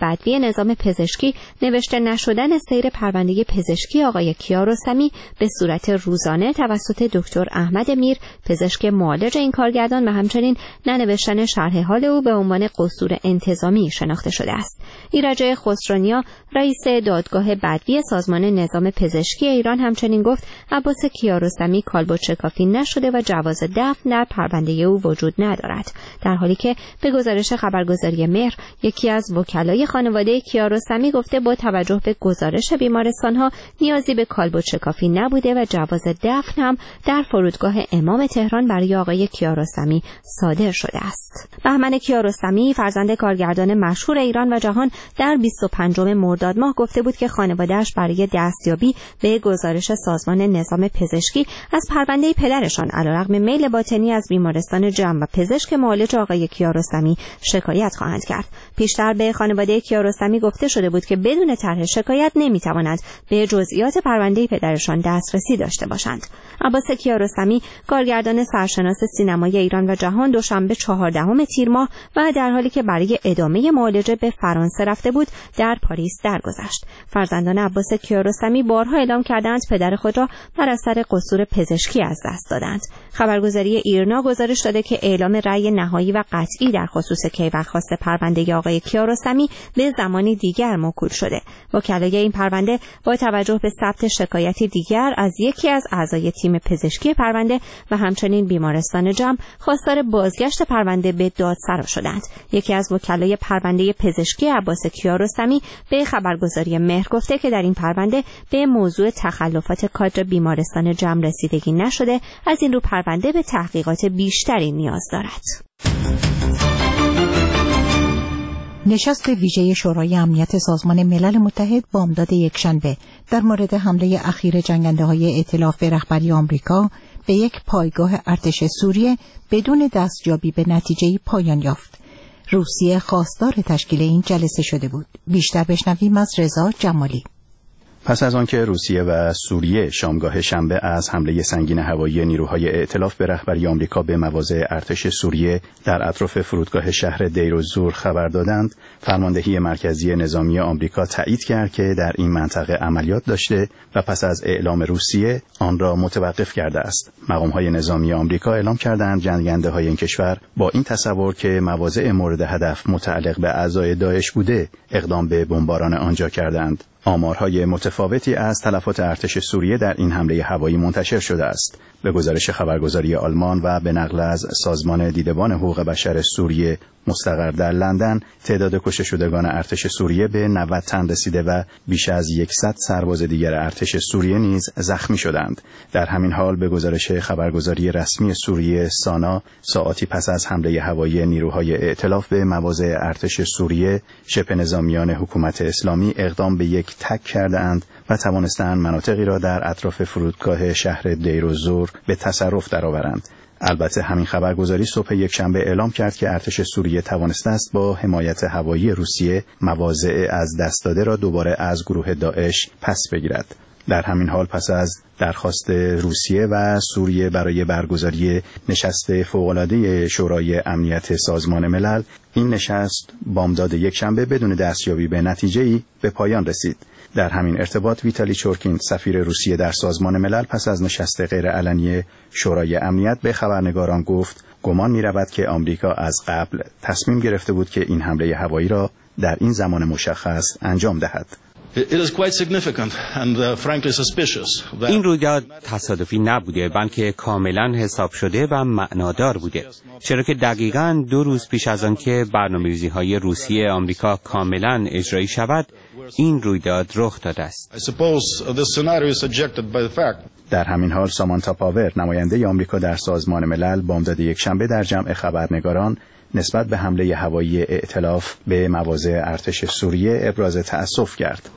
بدوی نظام پزشکی نوشته نشدن سیر پرونده پزشکی آقای کیارستمی به صورت روزانه توسط دکتر احمد میر پزشک معالج این کارگردان و همچنین ننوشتن شرح حال او به عنوان قصور انتظامی شناخته شده است. ایرج خسرونیا رئیس دادگاه بدوی سازمان نظام پزشکی ایران همچنین گفت عباس کیارستمی کالبد شکافی نشده و جواز دفن در پرونده او وجود ندارد، در حالی که به گزارش خبرگزاری مهر یکی از وکلای خانواده کیارستمی گفته با توجه به گزارش بیمارستان‌ها نیازی به کالبد شکافی نبوده و جواز دفن هم در فرودگاه امام تهران برای آقای کیارستمی صادر شده است. بهمن کیارستمی فرزند کارگردان مشهور ایران و جهان در 25 مرداد ماه گفته بود که خانواده‌اش برای دستیابی به گزارش سازمان نظام پزشکی از پرونده پدرشان علیرغم میل باطنی از بیمارستان جم و پزشک معالج آقای کیارستمی شکایت خواهند کرد. پیشتر به خانواده کیارستمی گفته شده بود که بدون طرح شکایت نمی‌توانند به جزئیات پرونده پدرشان دسترسی داشته باشند. عباس کیارستمی کارگردان سرشناس سینمای ایران و جهان دوشنبه 14 تیر ماه و در حالی که برای ادامه معالجه به فرانسه رفته بود در پاریس درگذشت. فرزندان عباس کیارستمی بارها اعلام کردند پدر خود را بر اثر قصور پزشکی از دست دادند. خبرگزاری ایرنا گزارش داده که اعلام رأی نهایی و قطعی در خصوص کیفرخواست پرونده آقای کیارستمی به زمانی دیگر موکول شده. وکلای این پرونده با توجه به ثبت شکایتی دیگر از یکی از اعضای تیم پزشکی پرونده و همچنین بیمارستان جم خواستار بازگشت پرونده به دادسرا شدند. یکی از وکلای پرونده پزشکی عباس کیارستمی به خبرگزاری مهر گفته که در این پرونده به موضوع تخلفات کادر بیمارستان جم رسیدگی نشده، از این رو پرونده به تحقیقات بیشتری نیاز دارد. نشست ویژه شورای امنیت سازمان ملل متحد بامداد یکشنبه در مورد حمله اخیر جنگنده‌های ائتلاف به رهبری آمریکا به یک پایگاه ارتش سوریه بدون دستیابی به نتیجه‌ای پایان یافت. روسیه خواستار تشکیل این جلسه شده بود. بیشتر بشنویم از رضا جمالی. پس از آنکه روسیه و سوریه شامگاه شنبه از حمله سنگین هوایی نیروهای ائتلاف به رهبری آمریکا به مواضع ارتش سوریه در اطراف فرودگاه شهر دیرالزور خبر دادند، فرماندهی مرکزی نظامی آمریکا تایید کرد که در این منطقه عملیات داشته و پس از اعلام روسیه آن را متوقف کرده است. مقام‌های نظامی آمریکا اعلام کردند جنگنده‌های این کشور با این تصور که مواضع مورد هدف متعلق به اعضای داعش بوده، اقدام به بمباران آنجا کردند. آمارهای متفاوتی از تلفات ارتش سوریه در این حمله هوایی منتشر شده است. به گزارش خبرگزاری آلمان و به نقل از سازمان دیدبان حقوق بشر سوریه مستقر در لندن، تعداد کشته شدگان ارتش سوریه به 90 تن رسیده و بیش از 100 سرباز دیگر ارتش سوریه نیز زخمی شدند. در همین حال به گزارش خبرگزاری رسمی سوریه سانا، ساعاتی پس از حمله هوایی نیروهای ائتلاف به مواضع ارتش سوریه، شبه نظامیان حکومت اسلامی اقدام به یک تک کردند و توانستند مناطقی را در اطراف فرودگاه شهر دیرالزور به تصرف درآورند. البته همین خبرگزاری صبح یکشنبه اعلام کرد که ارتش سوریه توانسته است با حمایت هوایی روسیه مواضع از دست داده را دوباره از گروه داعش پس بگیرد. در همین حال پس از درخواست روسیه و سوریه برای برگزاری نشست فوق‌العاده شورای امنیت سازمان ملل، این نشست بامداد یکشنبه بدون دستیابی به نتیجه‌ای به پایان رسید. در همین ارتباط ویتالی چورکین سفیر روسیه در سازمان ملل پس از نشست غیرعلنی شورای امنیت به خبرنگاران گفت گمان می‌رود که آمریکا از قبل تصمیم گرفته بود که این حمله هوایی را در این زمان مشخص انجام دهد. این رویداد تصادفی نبوده بلکه کاملا حساب شده و معنادار بوده، چرا که دقیقاً 2 روز پیش از آن که برنامه‌ریزی‌های روسیه آمریکا کاملا اجرایی شود این رویداد رخ داده است. در همین حال سامانتا پاور نماینده آمریکا در سازمان ملل بامداد یکشنبه در جمع خبرنگاران نسبت به حمله هوایی ائتلاف به مواضع ارتش سوریه ابراز تأسف کرد.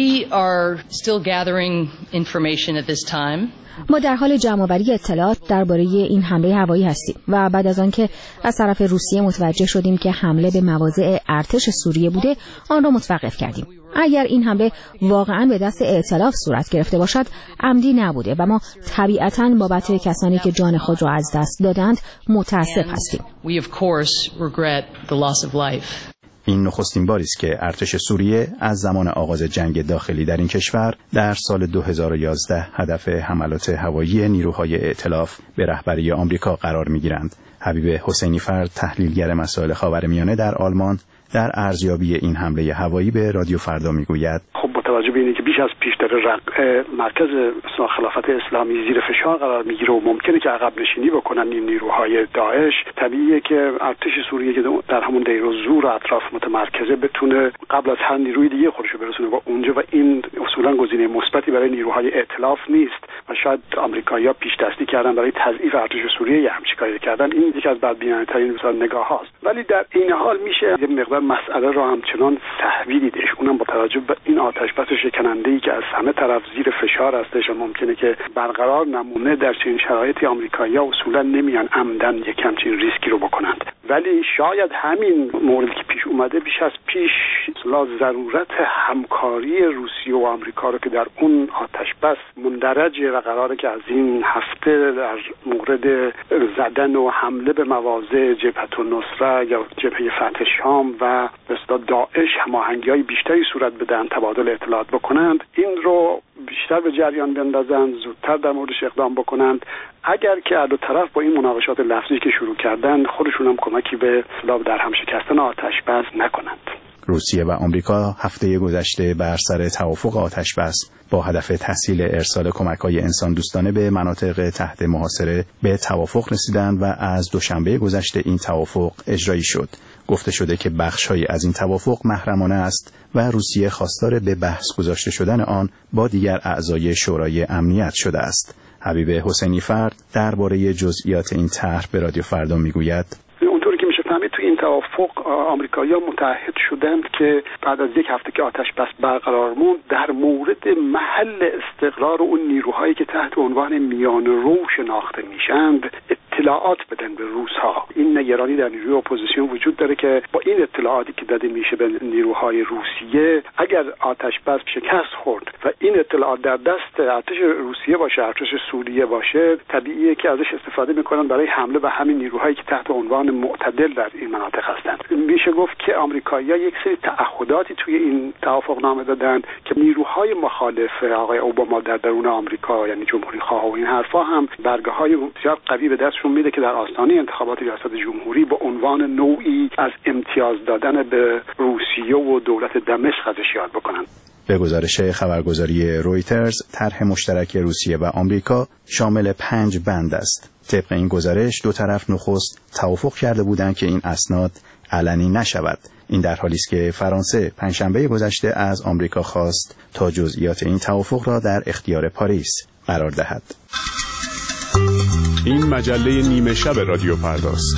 ما در حال جمع‌آوری اطلاعات درباره این حمله هوایی هستیم و بعد از آنکه از طرف روسیه متوجه شدیم که حمله به مواضع ارتش سوریه بوده، آن را متوقف کردیم. اگر این حمله واقعاً به دست ائتلاف صورت گرفته باشد، عمدی نبوده و ما طبیعتاً بابت کسانی که جان خود را از دست دادند متأسف هستیم. این نخستین باری است که ارتش سوریه از زمان آغاز جنگ داخلی در این کشور در سال 2011 هدف حملات هوایی نیروهای ائتلاف به رهبری آمریکا قرار می‌گیرند. حبیب حسینی فرد، تحلیلگر مسائل خاورمیانه در آلمان، در ارزیابی این حمله هوایی به رادیو فردا میگوید: خب با توجه به اینکه بیش از پیش داره مرکز خلافت اسلامی زیر فشار قرار میگیره و ممکنه که عقب نشینی بکنن این نیروهای داعش، طبیعیه که ارتش سوریه که در همون دیر الزور و اطراف متمرکزه بتونه قبل از هر نیروی دیگه خودشو برسونه با اونجا، و این اصولا گزینه مثبتی برای نیروهای ائتلاف نیست و شاید آمریکایی‌ها پیش دستی کردن برای تضعیف ارتش سوریه یه همچین کاری کردن. این یکی از بدبینانه‌ترین نگاه هاست، ولی در این حال میشه یه مقدار مسئله رو همچنان سهوی دیدش، اونم با توجه به این آتشبس شکننده‌ای که از همه طرف زیر فشار هستش و ممکنه که برقرار نمونه. در چنین شرایطی آمریکایی‌ها اصولا نمیان عمدن یک همچین ریسکی رو بکنند، ولی شاید همین موردی که پیش اومده بیش از پیش ضرورت همکاری روسیه و آمریکا رو که در اون آتشبس مندرجه و قراره که از این هفته در مورد زدن و حمله به مواضع جبهة النصره یا جبهه فتح شام و به اصطلاح داعش هماهنگی‌های بیشتری صورت بدن، تبادل اطلاعات بکنند، این رو بیشتر به جریان بندازند، زودتر در موردش اقدام بکنند. اگر که هر دو طرف با این مناقشات لفظی که شروع کردن خودشون هم کمکی به اصطلاح در هم شکستن آتشبس نکنند. روسیه و آمریکا هفته گذشته بر سر توافق آتشبس با هدف تسهیل ارسال کمک‌های انسان دوستانه به مناطق تحت محاصره به توافق رسیدند و از دوشنبه گذشته این توافق اجرایی شد. گفته شده که بخش‌هایی از این توافق محرمانه است و روسیه خواستار به بحث گذاشته شدن آن با دیگر اعضای شورای امنیت شده است. حبیب حسینی فرد درباره جزئیات این طرح به رادیو فردا میگوید: اونطوری که میشه فهمید توی این توافق آمریکایی‌ها متعهد شدند که بعد از یک هفته که آتش بس برقرار موند در مورد محل استقرار اون نیروهایی که تحت عنوان میان رو شناخته میشند اطلاعات بدن به روس‌ها. این نگرانی در نیروی اپوزیسیون وجود داره که با این اطلاعاتی که داده میشه به نیروهای روسیه، اگر آتش بس شکست خورد و این اطلاعات در دست ارتش روسیه باشه، ارتش سوریه باشه، طبیعیه که ازش استفاده میکنن برای حمله به همین نیروهایی که تحت عنوان معتدل در این مناطق هستند. میشه گفت که آمریکایی‌ها یک سری تعهداتی توی این توافقنامه دادن که نیروهای مخالف آقای اوباما در درون آمریکا، یعنی جمهوری‌خواه و این حرفا، هم برگه‌های بسیار قوی به دستشون میده که در آستانه انتخابات ریاست جمهوری با عنوان نوعی از امتیاز دادن به روسیه و دولت دمشق ازش یاد بکنن. به گزارش خبرگزاری رویترز، طرح مشترک روسیه و آمریکا شامل 5 بند است. طبق این گزارش دو طرف نخست توافق کرده بودند که این اسناد علنی نشود. این در حالی است که فرانسه پنجشنبه گذشته از آمریکا خواست تا جزئیات این توافق را در اختیار پاریس قرار دهد. این مجله نیمه شب رادیو فرداست.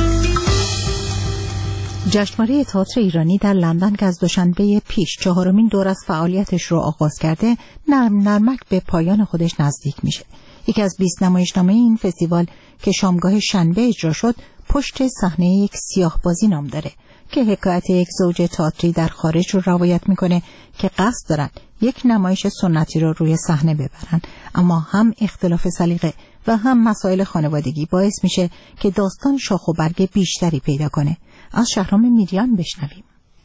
جشنواره تئاتر ایرانی در لندن که از دوشنبه پیش 4مین دور از فعالیتش رو آغاز کرده، نرمک به پایان خودش نزدیک میشه. یکی از 20 نمایشنامه این فستیوال که شامگاه شنبه اجرا شد، پشت صحنه یک سیاه‌بازی نام داره که حکایت یک زوج تئاتری در خارج رو روایت میکنه که قصد دارن یک نمایش سنتی رو روی صحنه ببرن، اما هم اختلاف سلیقه و هم مسائل خانوادگی باعث میشه که داستان شاخ و برگ بیشتری پیدا کنه. از شهرام میریان بشنویم.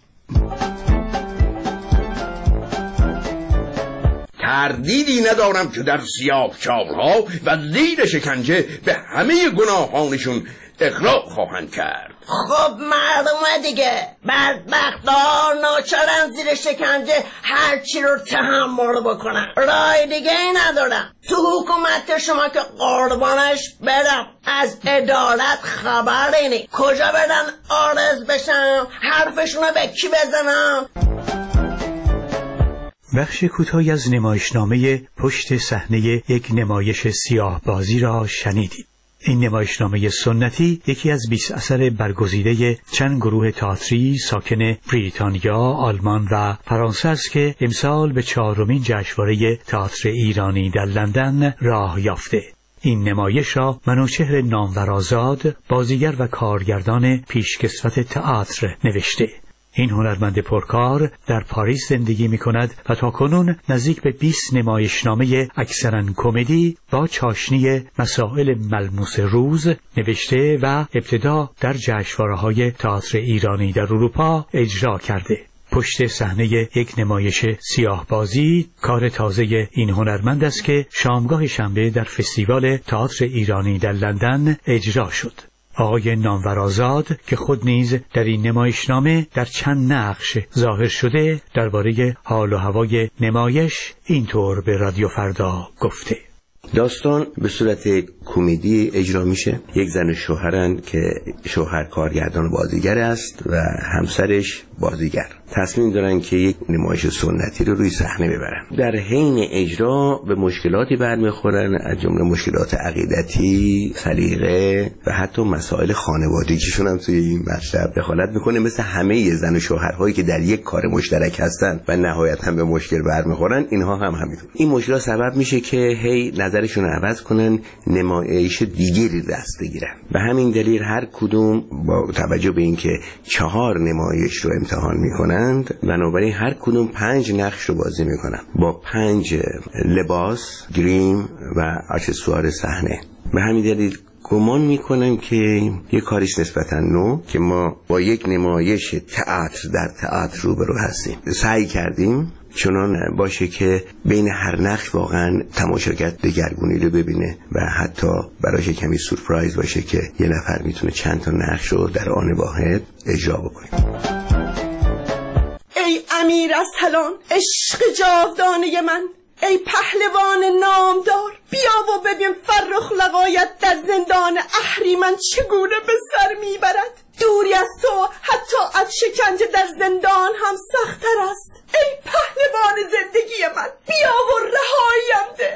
تردیدی ندارم که در سیاه‌چال‌ها و زیر شکنجه به همه گناهانشون اقرار خواهند کرد. خب معلومه دیگه، بدبخت‌ها ناچارن زیر شکنجه هرچی رو تحمل بکنن، رای دیگه ای ندارم. تو حکومت شما که قربانش برم، از عدالت خبری نی. کجا بدن عارض بشن؟ حرفشونو به کی بزنم؟ بخش کوتاهی از نمایشنامه پشت صحنه یک نمایش سیاه بازی را شنیدید. این نمایشنامه سنتی یکی از 20 اثر برگزیده چند گروه تئاتری ساکن بریتانیا، آلمان و فرانسه است که امسال به 4مین جشنواره تئاتر ایرانی در لندن راه یافته. این نمایش را منوچهر نامورآزاد، بازیگر و کارگردان پیشکسوت تئاتر نوشته. این هنرمند پرکار در پاریس زندگی می کند و تاکنون نزدیک به 20 نمایشنامه اکثراً کمدی با چاشنی مسائل ملموس روز نوشته و ابتدا در جشنواره‌های تئاتر ایرانی در اروپا اجرا کرده. پشت صحنه یک نمایش سیاه‌بازی کار تازه این هنرمند است که شامگاه شنبه در فستیوال تئاتر ایرانی در لندن اجرا شد. آقای نامورآزاد که خود نیز در این نمایشنامه در چند نقش ظاهر شده درباره حال و هوای نمایش اینطور به رادیو فردا گفته: داستان به صورت کمدی اجرا میشه. یک زن شوهرن که شوهر کارگردان و بازیگر است و همسرش بازیگر تصمیم دارن که یک نمایش سنتی رو روی صحنه ببرن. در حین اجرا به مشکلاتی برمیخورن، از جمله مشکلات عقیدتی، سلیقه و حتی مسائل خانوادگیشون هم توی این مطلب دخالت میکنه، مثل همه زن و شوهرهایی که در یک کار مشترک هستن و نهایت هم به مشکل برمیخورن. اینها هم همینطور. این مشکلات سبب میشه که هی نظرشون عوض کنن، نمایش دیگری دست بگیرن. به همین دلیل هر کدوم با توجه به اینکه 4 نمایش رو امتحان میکنن، بنابراین هر کدوم 5 نقش رو بازی میکنن با 5 لباس، گریم و اکسسوار صحنه. به همین دلیل گمان میکنم که یه کاریش نسبتا نو که ما با یک نمایش تئاتر در تئاتر روبرو هستیم. سعی کردیم چنان باشه که بین هر نقش واقعا تماشاگر دگرگونی رو ببینه و حتی براش کمی سورپرایز باشه که یه نفر میتونه چند تا نقش رو در آن واحد اجرا بکنه. ای امیر ارسلان، عشق جاودانه من، ای پهلوان نامدار، بیا و ببین فرخ لقایت در زندان اهریمن چگونه به سر میبرد. دوری از تو حتی از شکنجه در زندان هم سخت‌تر است. ای پهلوان زندگی من، بیا و رهاییم ده.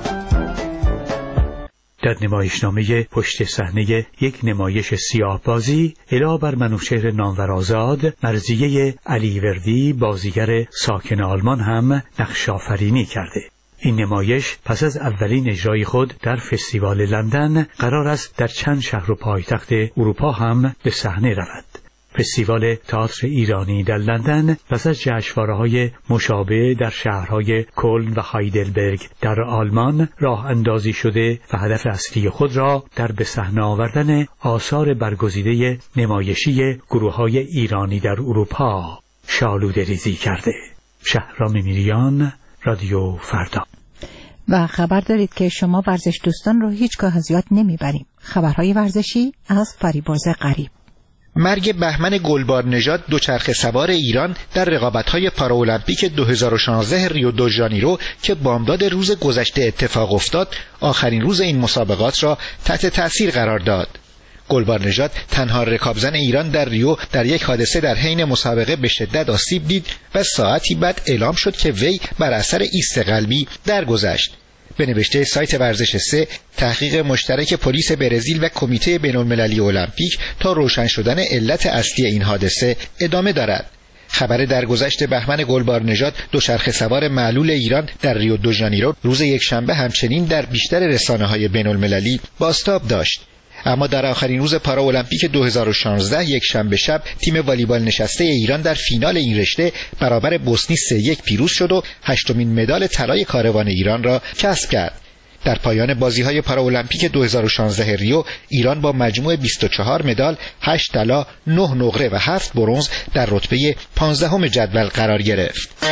در نمایشنامه پشت صحنه یک نمایش سیاه‌بازی الا بر منوچهر نامورآزاد، مرضیه علیوردی بازیگر ساکن آلمان هم نقش آفرینی کرده. این نمایش پس از اولین اجرای خود در فستیوال لندن قرار است در چند شهر و پایتخت اروپا هم به صحنه رود. فستیوال تئاتر ایرانی در لندن پس از جشنواره‌های مشابه در شهرهای کلن و هایدلبرگ در آلمان راه اندازی شده و هدف اصلی خود را در به صحنه آوردن آثار برگزیده نمایشی گروه‌های ایرانی در اروپا شالوده ریزی کرده. شهرام میریان، رادیو فردا. و خبر دارید که شما ورزش دوستان رو هیچگاه از یاد نمیبریم. خبرهای ورزشی از فریبرز غریب. مرگ بهمن گلبار نژاد دوچرخه سوار ایران در رقابت‌های پارالمپیک 2016 ریو دو ژانیرو که بامداد روز گذشته اتفاق افتاد، آخرین روز این مسابقات را تحت تأثیر قرار داد. گلبار نژاد تنها رکابزن ایران در ریو در یک حادثه در حین مسابقه به شدت آسیب دید و ساعتی بعد اعلام شد که وی بر اثر ایست قلبی درگذشت. به نوشته سایت ورزش 3، تحقیق مشترک پلیس برزیل و کمیته بین‌المللی المپیک تا روشن شدن علت اصلی این حادثه ادامه دارد. خبر درگذشت بهمن گلبار نژاد دوچرخه سوار معلول ایران در ریو دو ژانیرو روز یکشنبه همچنین در بیشتر رسانه‌های بین‌المللی بازتاب داشت. اما در آخرین روز پارالمپیک 2016 یک شنبه شب تیم والیبال نشسته ایران در فینال این رشته برابر بوسنی 3-1 پیروز شد و 8مین مدال طلای کاروان ایران را کسب کرد. در پایان بازی‌های پارالمپیک 2016 ریو، ایران با مجموع 24 مدال، 8 طلا، 9 نقره و 7 برنز در رتبه 15ام جدول قرار گرفت.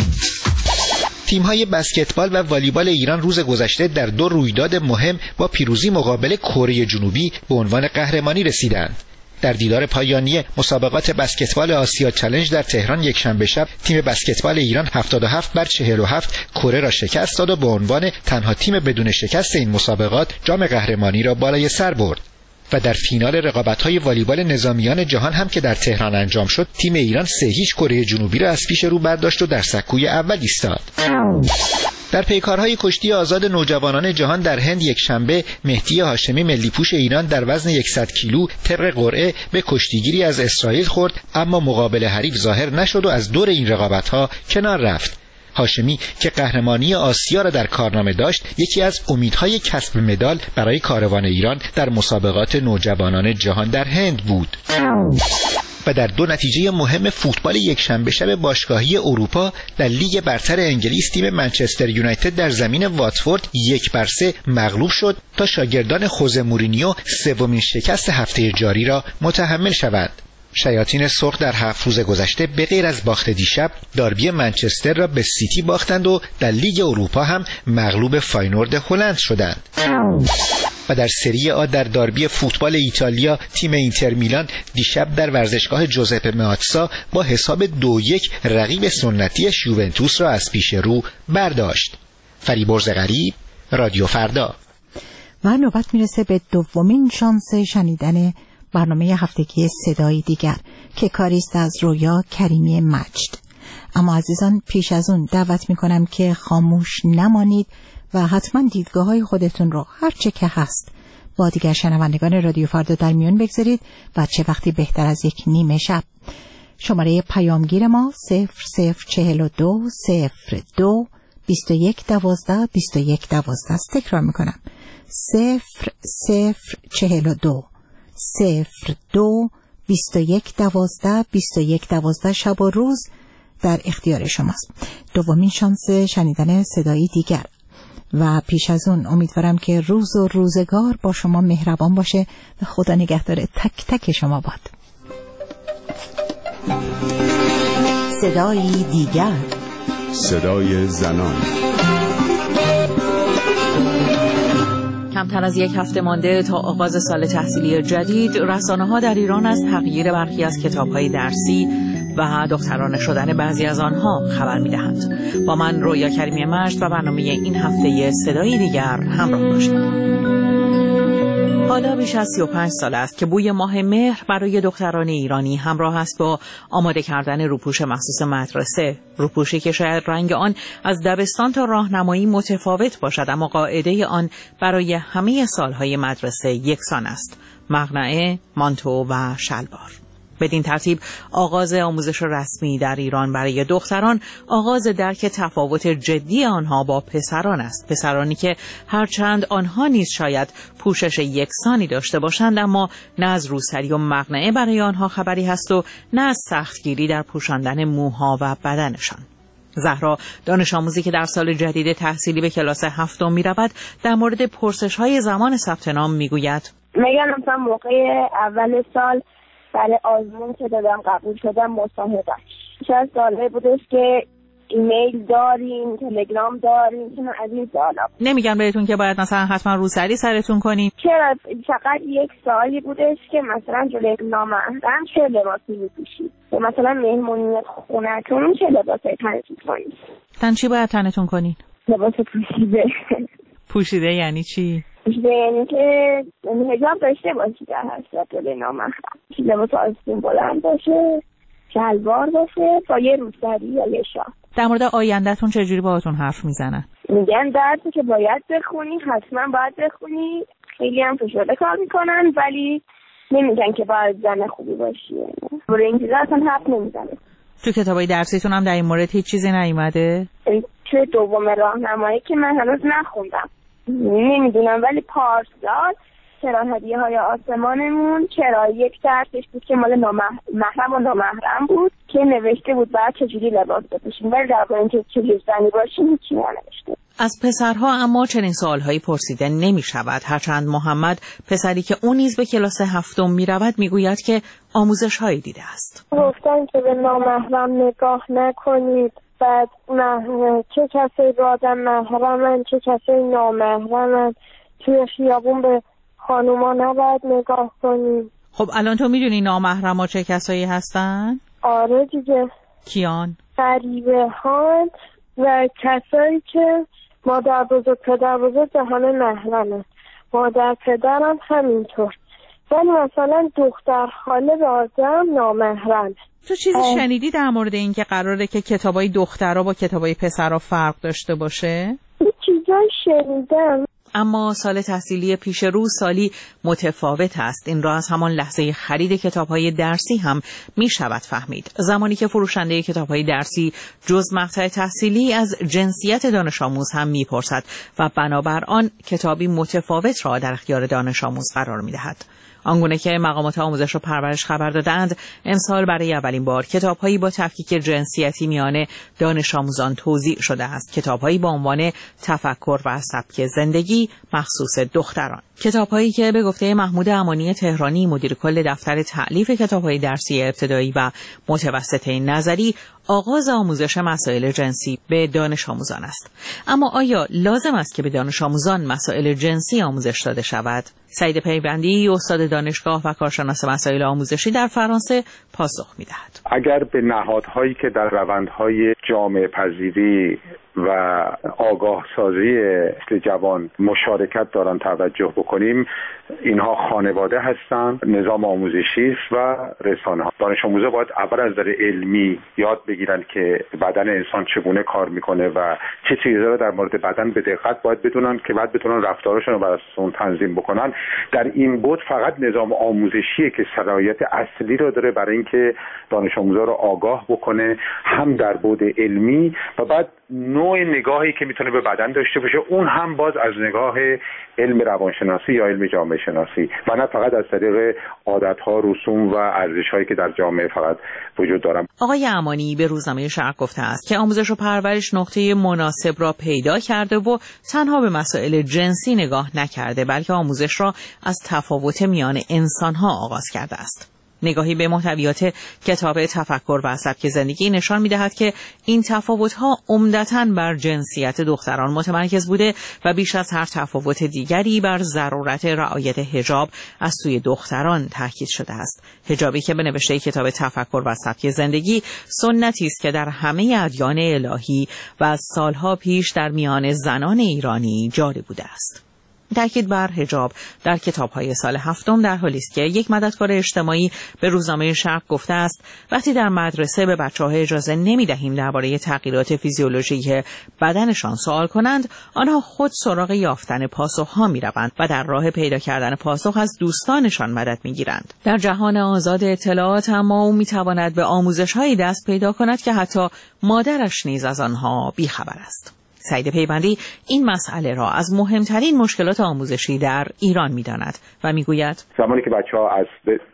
تیم‌های بسکتبال و والیبال ایران روز گذشته در 2 رویداد مهم با پیروزی مقابل کره جنوبی به عنوان قهرمانی رسیدند. در دیدار پایانی مسابقات بسکتبال آسیا چالش در تهران یکشنبه شب تیم بسکتبال ایران 77-47 کره را شکست داد و به عنوان تنها تیم بدون شکست این مسابقات جام قهرمانی را بالای سر برد. و در فینال رقابت‌های والیبال نظامیان جهان هم که در تهران انجام شد، تیم ایران 3-0 کره جنوبی را از پیش رو برداشت و در سکوی اول ایستاد. در پیکارهای کشتی آزاد نوجوانان جهان در هند یکشنبه مهدی هاشمی ملی‌پوش ایران در وزن 100 کیلو طبق قرعه به کشتیگیری از اسرائیل خورد، اما مقابل حریف ظاهر نشد و از دور این رقابت‌ها کنار رفت. هاشمی که قهرمانی آسیا را در کارنامه داشت، یکی از امیدهای کسب مدال برای کاروان ایران در مسابقات نوجوانان جهان در هند بود. و در 2 نتیجه مهم فوتبال یکشنبه شب باشگاهی اروپا در لیگ برتر انگلیس تیم منچستر یونایتد در زمین واتفورد 1-3 مغلوب شد تا شاگردان خوزه مورینیو 3مین شکست هفته جاری را متحمل شوند. شیاطین سرخ در 7 روز گذشته به غیر از باخت دیشب داربی منچستر را به سیتی باختند و در لیگ اروپا هم مغلوب فاینورد هلند شدند. و در سری آ در داربی فوتبال ایتالیا تیم اینتر میلان دیشب در ورزشگاه جوزپه مئاتسا با حساب 2-1 رقیب سنتیش یوونتوس را از پیش رو برداشت. فریبرز غریب، رادیو فردا. و نوبت میرسه به دومین شانس شنیدن برنامه هفتگی صدای دیگر که کاریست از رویا کریمی مجد. اما عزیزان پیش از اون دعوت میکنم که خاموش نمانید و حتما دیدگاه‌های خودتون رو هر چه که هست با دیگر شنوندگان رادیو فردا در میون بگذارید و چه وقتی بهتر از یک نیمه شب. شماره پیامگیر ما 0042 02 21 12 21 12 است. تکرار میکنم 0042 02 21 12 21 12. شب و روز در اختیار شماست. دومین شانس شنیدن صدایی دیگر و پیش از اون امیدوارم که روز و روزگار با شما مهربان باشه و خدا نگهدار تک تک شما باد. صدای دیگر، صدای زنان. کمتر از 1 هفته مانده تا آغاز سال تحصیلی جدید، رسانه‌ها در ایران از تغییر برخی از کتاب‌های درسی و دخترانه شدن بعضی از آنها خبر می‌دهند. با من رویا کریمی مجد و برنامه این هفته صدای دیگر همراه باشید. حالا بیش از 35 سال است که بوی ماه مهر برای دختران ایرانی همراه است با آماده کردن روپوش مخصوص مدرسه. روپوشی که شاید رنگ آن از دبستان تا راهنمایی متفاوت باشد، اما قاعده آن برای همه سالهای مدرسه یکسان است: مقنعه، مانتو و شلوار. بدین ترتیب آغاز آموزش رسمی در ایران برای دختران آغاز درک تفاوت جدی آنها با پسران است. پسرانی که هرچند آنها نیز شاید پوشش یکسانی داشته باشند، اما نه از روسری و مقنعه برای آنها خبری هست و نه از سختگیری در پوشاندن موها و بدنشان. زهرا، دانش آموزی که در سال جدید تحصیلی به کلاس 7 می رود، در مورد پرسش‌های زمان ثبت نام می گوید: میگم مثلا موقع اول سال برای آزمون که دادم قبول شدم مصاحبهش 6 ساله بودش که ایمیل داریم، تلگرام داریم، از این سوالا. نمیگن بهتون که باید مثلا حتما روسری سرتون کنیم؟ چرا؟ فقط 1 سالی بودش که مثلا جلوی نامحرم چه لباسی می‌پوشید، مثلا مهمونی خونه‌تون چه لباسی تنتون کنید. چی باید تنتون کنید؟ لباس پوشیده. پوشیده یعنی چی؟ یعنی که حجاب داشته باشی در هر صورت جلوی نامحرم. لباس آستین بلند باشه، شلوار باشه با یه روسری یا یه شال. در مورد آینده‌تون چجوری باهاتون حرف میزنن؟ میگن درسی که باید بخونی حتما باید بخونی. خیلی هم فشرده کار میکنن ولی نمیگن که باید زن خوبی باشی. برای این چیزا اصلا حرف نمیزنه. تو کتابای درسیتون هم در این مورد هیچ چیزی نیومده؟ توی دوم راهنمایی که من هنوز نخوندم نمیدونم، ولی پارسال چرا هدیه های آسمانمون چرا 1 درسش بود که مال محرم و نامحرم بود که نوشته بود بعد چجوری لباس بپوشیم، ولی در مورد اینکه چجوری زنی باشیم هیچی ننوشته. از پسرها اما چنین سوالهایی پرسیده نمی شود، هرچند محمد، پسری که اون نیز به کلاس 7 می رود، می گوید که آموزش هایی دیده است. گفتن که به نامحرم نگاه نکنید، بعد چه کسی با آدم محرمن چه کسی نامحرمن، توی خیابون به خانوما نباید نگاه کنید. خب الان تو میدونی نامحرم ها چه کسایی هستن؟ آره دیگه. کیان؟ غریبه ها و کسایی که مادر بزرگ پدر بزرگ به همه محرمن، مادر پدرم همینطور، ولی مثلا دختر خاله به آدم نامحرم. تو چیزی شنیدی در مورد این که قراره که کتابای دخترها با کتابای پسرها فرق داشته باشه؟ چیزایی شنیدم. اما سال تحصیلی پیش رو سالی متفاوت است. این را از همان لحظه خرید کتاب‌های درسی هم می شود فهمید. زمانی که فروشنده کتاب‌های درسی جز مقطع تحصیلی از جنسیت دانش آموز هم می پرسد و بنابر آن کتابی متفاوت را در اختیار دانش آموز قرار می دهد. آنگونه که مقامات آموزش و پرورش خبر دادند، امسال برای اولین بار کتاب‌هایی با تفکیک جنسیتی میان دانش آموزان توزیع شده است. کتاب‌هایی با عنوان تفکر و سبک زندگی مخصوص دختران. کتاب‌هایی که به گفته محمود امانی تهرانی، مدیر کل دفتر تألیف کتاب‌های درسی ابتدایی و متوسطه نظری، آغاز آموزش مسائل جنسی به دانش آموزان است. اما آیا لازم است که به دانش آموزان مسائل جنسی آموزش داده شود؟ سعید پیوندی، استاد دانشگاه و کارشناس مسائل آموزشی در فرانسه، پاسخ می‌دهد. اگر به نهادهایی که در روندهای جامعه پذیری و آگاه سازی نسل جوان مشارکت دارن توجه بکنیم، اینها خانواده هستند، نظام آموزشی است و رسانه ها. دانش آموزا باید اول از نظر علمی یاد بگیرن که بدن انسان چگونه کار میکنه و چه چیزا رو در مورد بدن به دقت باید بدونن که بعد بتونن رفتارشون رو بر اساس اون تنظیم بکنن. در این بود فقط نظام آموزشیه که صلاحیت اصلی رو داره برای اینکه دانش آموزا رو آگاه بکنه، هم در بود علمی و بعد نوع نگاهی که میتونه به بدن داشته باشه اون هم باز از نگاه علم روانشناسی یا علم جامعه شناسی و نه فقط از طریق عادت‌ها، رسوم و ارزش‌هایی که در جامعه فقط وجود دارن. آقای امانی به روزنامه شرق گفته است که آموزش و پرورش نقطه مناسب را پیدا کرده و تنها به مسائل جنسی نگاه نکرده، بلکه آموزش را از تفاوت میان انسان‌ها آغاز کرده است. نگاهی به محتویات کتاب تفکر و سبک زندگی نشان می‌دهد که این تفاوت‌ها عمدتاً بر جنسیت دختران متمرکز بوده و بیش از هر تفاوت دیگری بر ضرورت رعایت حجاب از سوی دختران تاکید شده است. حجابی که به نوشته کتاب تفکر و سبک زندگی سنتی است که در همه ادیان الهی و از سالها پیش در میان زنان ایرانی جاری بوده است. تأکید بر حجاب در کتاب‌های سال هفتم در حالی است که یک مددکار اجتماعی به روزنامه شرق گفته است وقتی در مدرسه به بچه‌ها اجازه نمی‌دهیم درباره تغییرات فیزیولوژیک بدنشان سوال کنند، آنها خود سراغ یافتن پاسخ‌ها می‌روند و در راه پیدا کردن پاسخ از دوستانشان مدد می‌گیرند. در جهان آزاد اطلاعات اما او می‌تواند به آموزش‌هایی دست پیدا کند که حتی مادرش نیز از آنها بی‌خبر است. سعید پیوندی این مسئله را از مهمترین مشکلات آموزشی در ایران می‌داند و می‌گوید زمانی که بچه‌ها از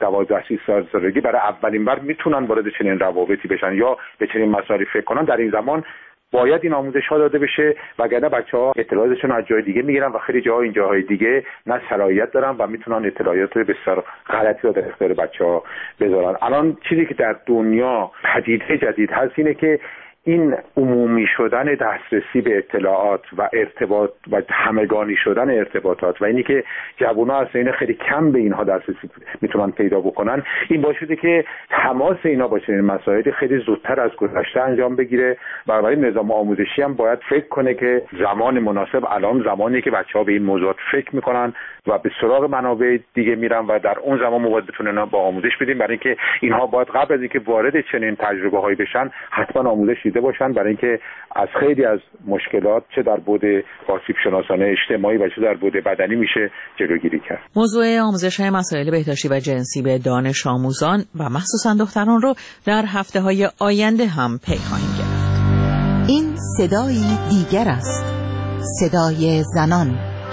12-13 سالگی برای اولین بار میتونن وارد چنین روابطی بشن یا به چنین مسائلی فکر کنن، در این زمان باید این آموزش‌ها داده بشه، وگرنه بچه‌ها اطلاعاتشون از جای دیگه میگیرن و خیلی جاها این جاهای دیگه نه صلاحیت دارن و میتونن اطلاعات بسیار غلطی رو در اختیار بچه‌ها بذارن. الان چیزی که در دنیا پدیده جدید هست اینه که این عمومی شدن دسترسی به اطلاعات و ارتباط و همگانی شدن ارتباطات و اینی که جوونا از این خیلی کم به اینها دسترسی میتونن پیدا بکنن، این باعث شده که تماس اینا با چنین مسائلی خیلی زودتر از گذشته انجام بگیره. برای نظام آموزشی هم باید فکر کنه که زمان مناسب الان زمانی که بچه‌ها به این موضوعات فکر میکنن و به سراغ منابع دیگه میرن و در اون زمان ما باید بتونن با آموزش بدیم، برای اینکه اینها باید قبل از اینکه وارد چنین تجربه‌هایی بشن حتما آموزش باشن، برای اینکه از خیلی از مشکلات چه در بعد آسیب شناسانه اجتماعی و چه در بعد بدنی میشه جلوگیری کرد. موضوع آموزش مسائل بهداشتی و جنسی به دانش آموزان و مخصوصا دختران رو در هفته‌های آینده هم پی خواهیم گرفت. این صدای دیگر است، صدای زنان.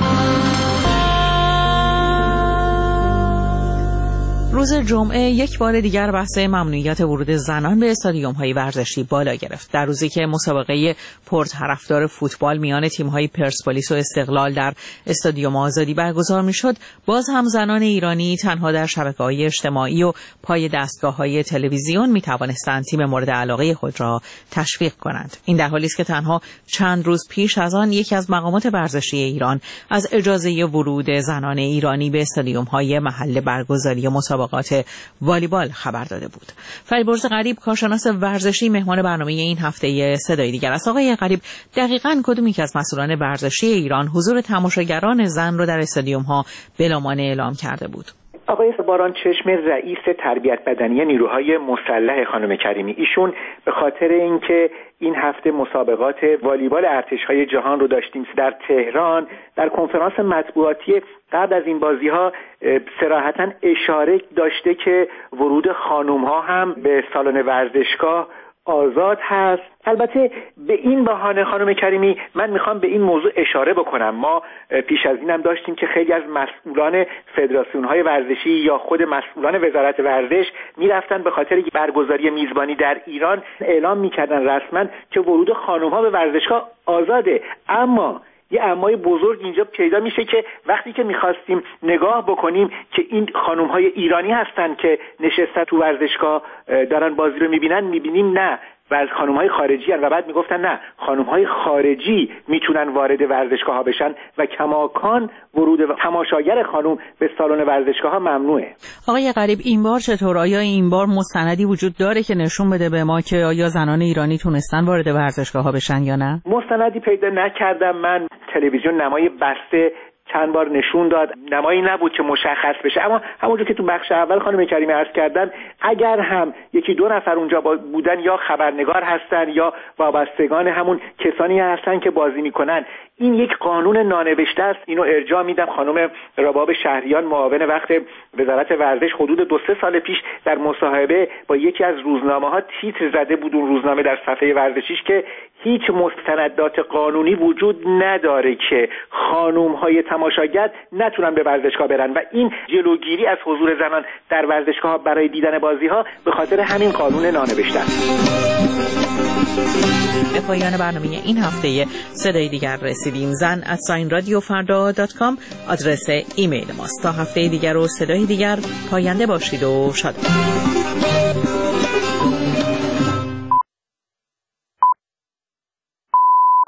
روز جمعه یک بار دیگر بحث ممنوعیت ورود زنان به استادیوم‌های ورزشی بالا گرفت. در روزی که مسابقه پرطرفدار فوتبال میان تیم‌های پرسپولیس و استقلال در استادیوم آزادی برگزار می‌شد، باز هم زنان ایرانی تنها در شبکه‌های اجتماعی و پای دستگاه‌های تلویزیون می‌توانستند تیم مورد علاقه خود را تشویق کنند. این در حالی است که تنها چند روز پیش از آن یکی از مقامات ورزشی ایران از اجازه ورود زنان ایرانی به استادیوم‌های محل برگزاری مسابقات والیبال خبر داده بود. فریبرز غریب، کارشناس ورزشی، مهمان برنامه این هفته صدای دیگر است. آقای غریب، دقیقاً کدوم یک از مسئولان ورزشی ایران حضور تماشاگران زن رو در استادیوم‌ها بلامانع اعلام کرده بود؟ آقای باران چشم، رئیس تربیت بدنی نیروهای مسلح خانم کریمی، ایشون به خاطر اینکه این هفته مسابقات والیبال ارتش‌های جهان رو داشتیم در تهران، در کنفرانس مطبوعاتی قبل از این بازی‌ها صراحتاً اشاره داشته که ورود خانم‌ها هم به سالن ورزشگاه آزاد هست. البته به این بهانه خانم کریمی من میخوام به این موضوع اشاره بکنم، ما پیش از اینم داشتیم که خیلی از مسئولان فدراسیون‌های ورزشی یا خود مسئولان وزارت ورزش میرفتن به خاطر برگزاری میزبانی در ایران اعلام میکردن رسما که ورود خانم‌ها به ورزشگاه آزاده. اما یه امای بزرگ اینجا پیدا میشه که وقتی که میخواستیم نگاه بکنیم که این خانم‌های ایرانی هستن که نشستن تو ورزشگاه دارن بازی رو میبینیم نه، و خانم‌های خارجی هستن و بعد میگفتن نه، خانم‌های خارجی میتونن وارد ورزشگاه ها بشن و کماکان ورود تماشاگر خانم به سالن ورزشگاه ها ممنوعه. آقای غریب این بار چطور؟ آیا این بار مستندی وجود داره که نشون بده به ما که آیا زنان ایرانی تونستن وارد ورزشگاه ها بشن یا نه؟ مستندی پیدا نکردم من. تلویزیون نمای بسته چند بار نشون داد، نمایی نبود که مشخص بشه، اما همونجور که تو بخش اول خانم کریمی عرض کردن اگر هم یکی دو نفر اونجا بودن یا خبرنگار هستن یا وابستگان همون کسانی هستن که بازی میکنن، این یک قانون نانوشته است. اینو ارجاع میدم خانم رباب شهریان معاون وقت وزارت ورزش حدود 2-3 سال پیش در مصاحبه با یکی از روزنامه‌ها تیتر زده بود اون روزنامه در صفحه ورزشیش که هیچ مستندات قانونی وجود نداره که خانم‌های تماشاگر نتونن به ورزشگاه برن و این جلوگیری از حضور زنان در ورزشگاه برای دیدن بازی‌ها به خاطر همین قانون نانوشته است. به پایان برنامه این هفته صدای دیگر رسیدیم. zan@radiofarda.com آدرس ایمیل ماست. تا هفته دیگر و صدای دیگر پاینده باشید و شاد باشید.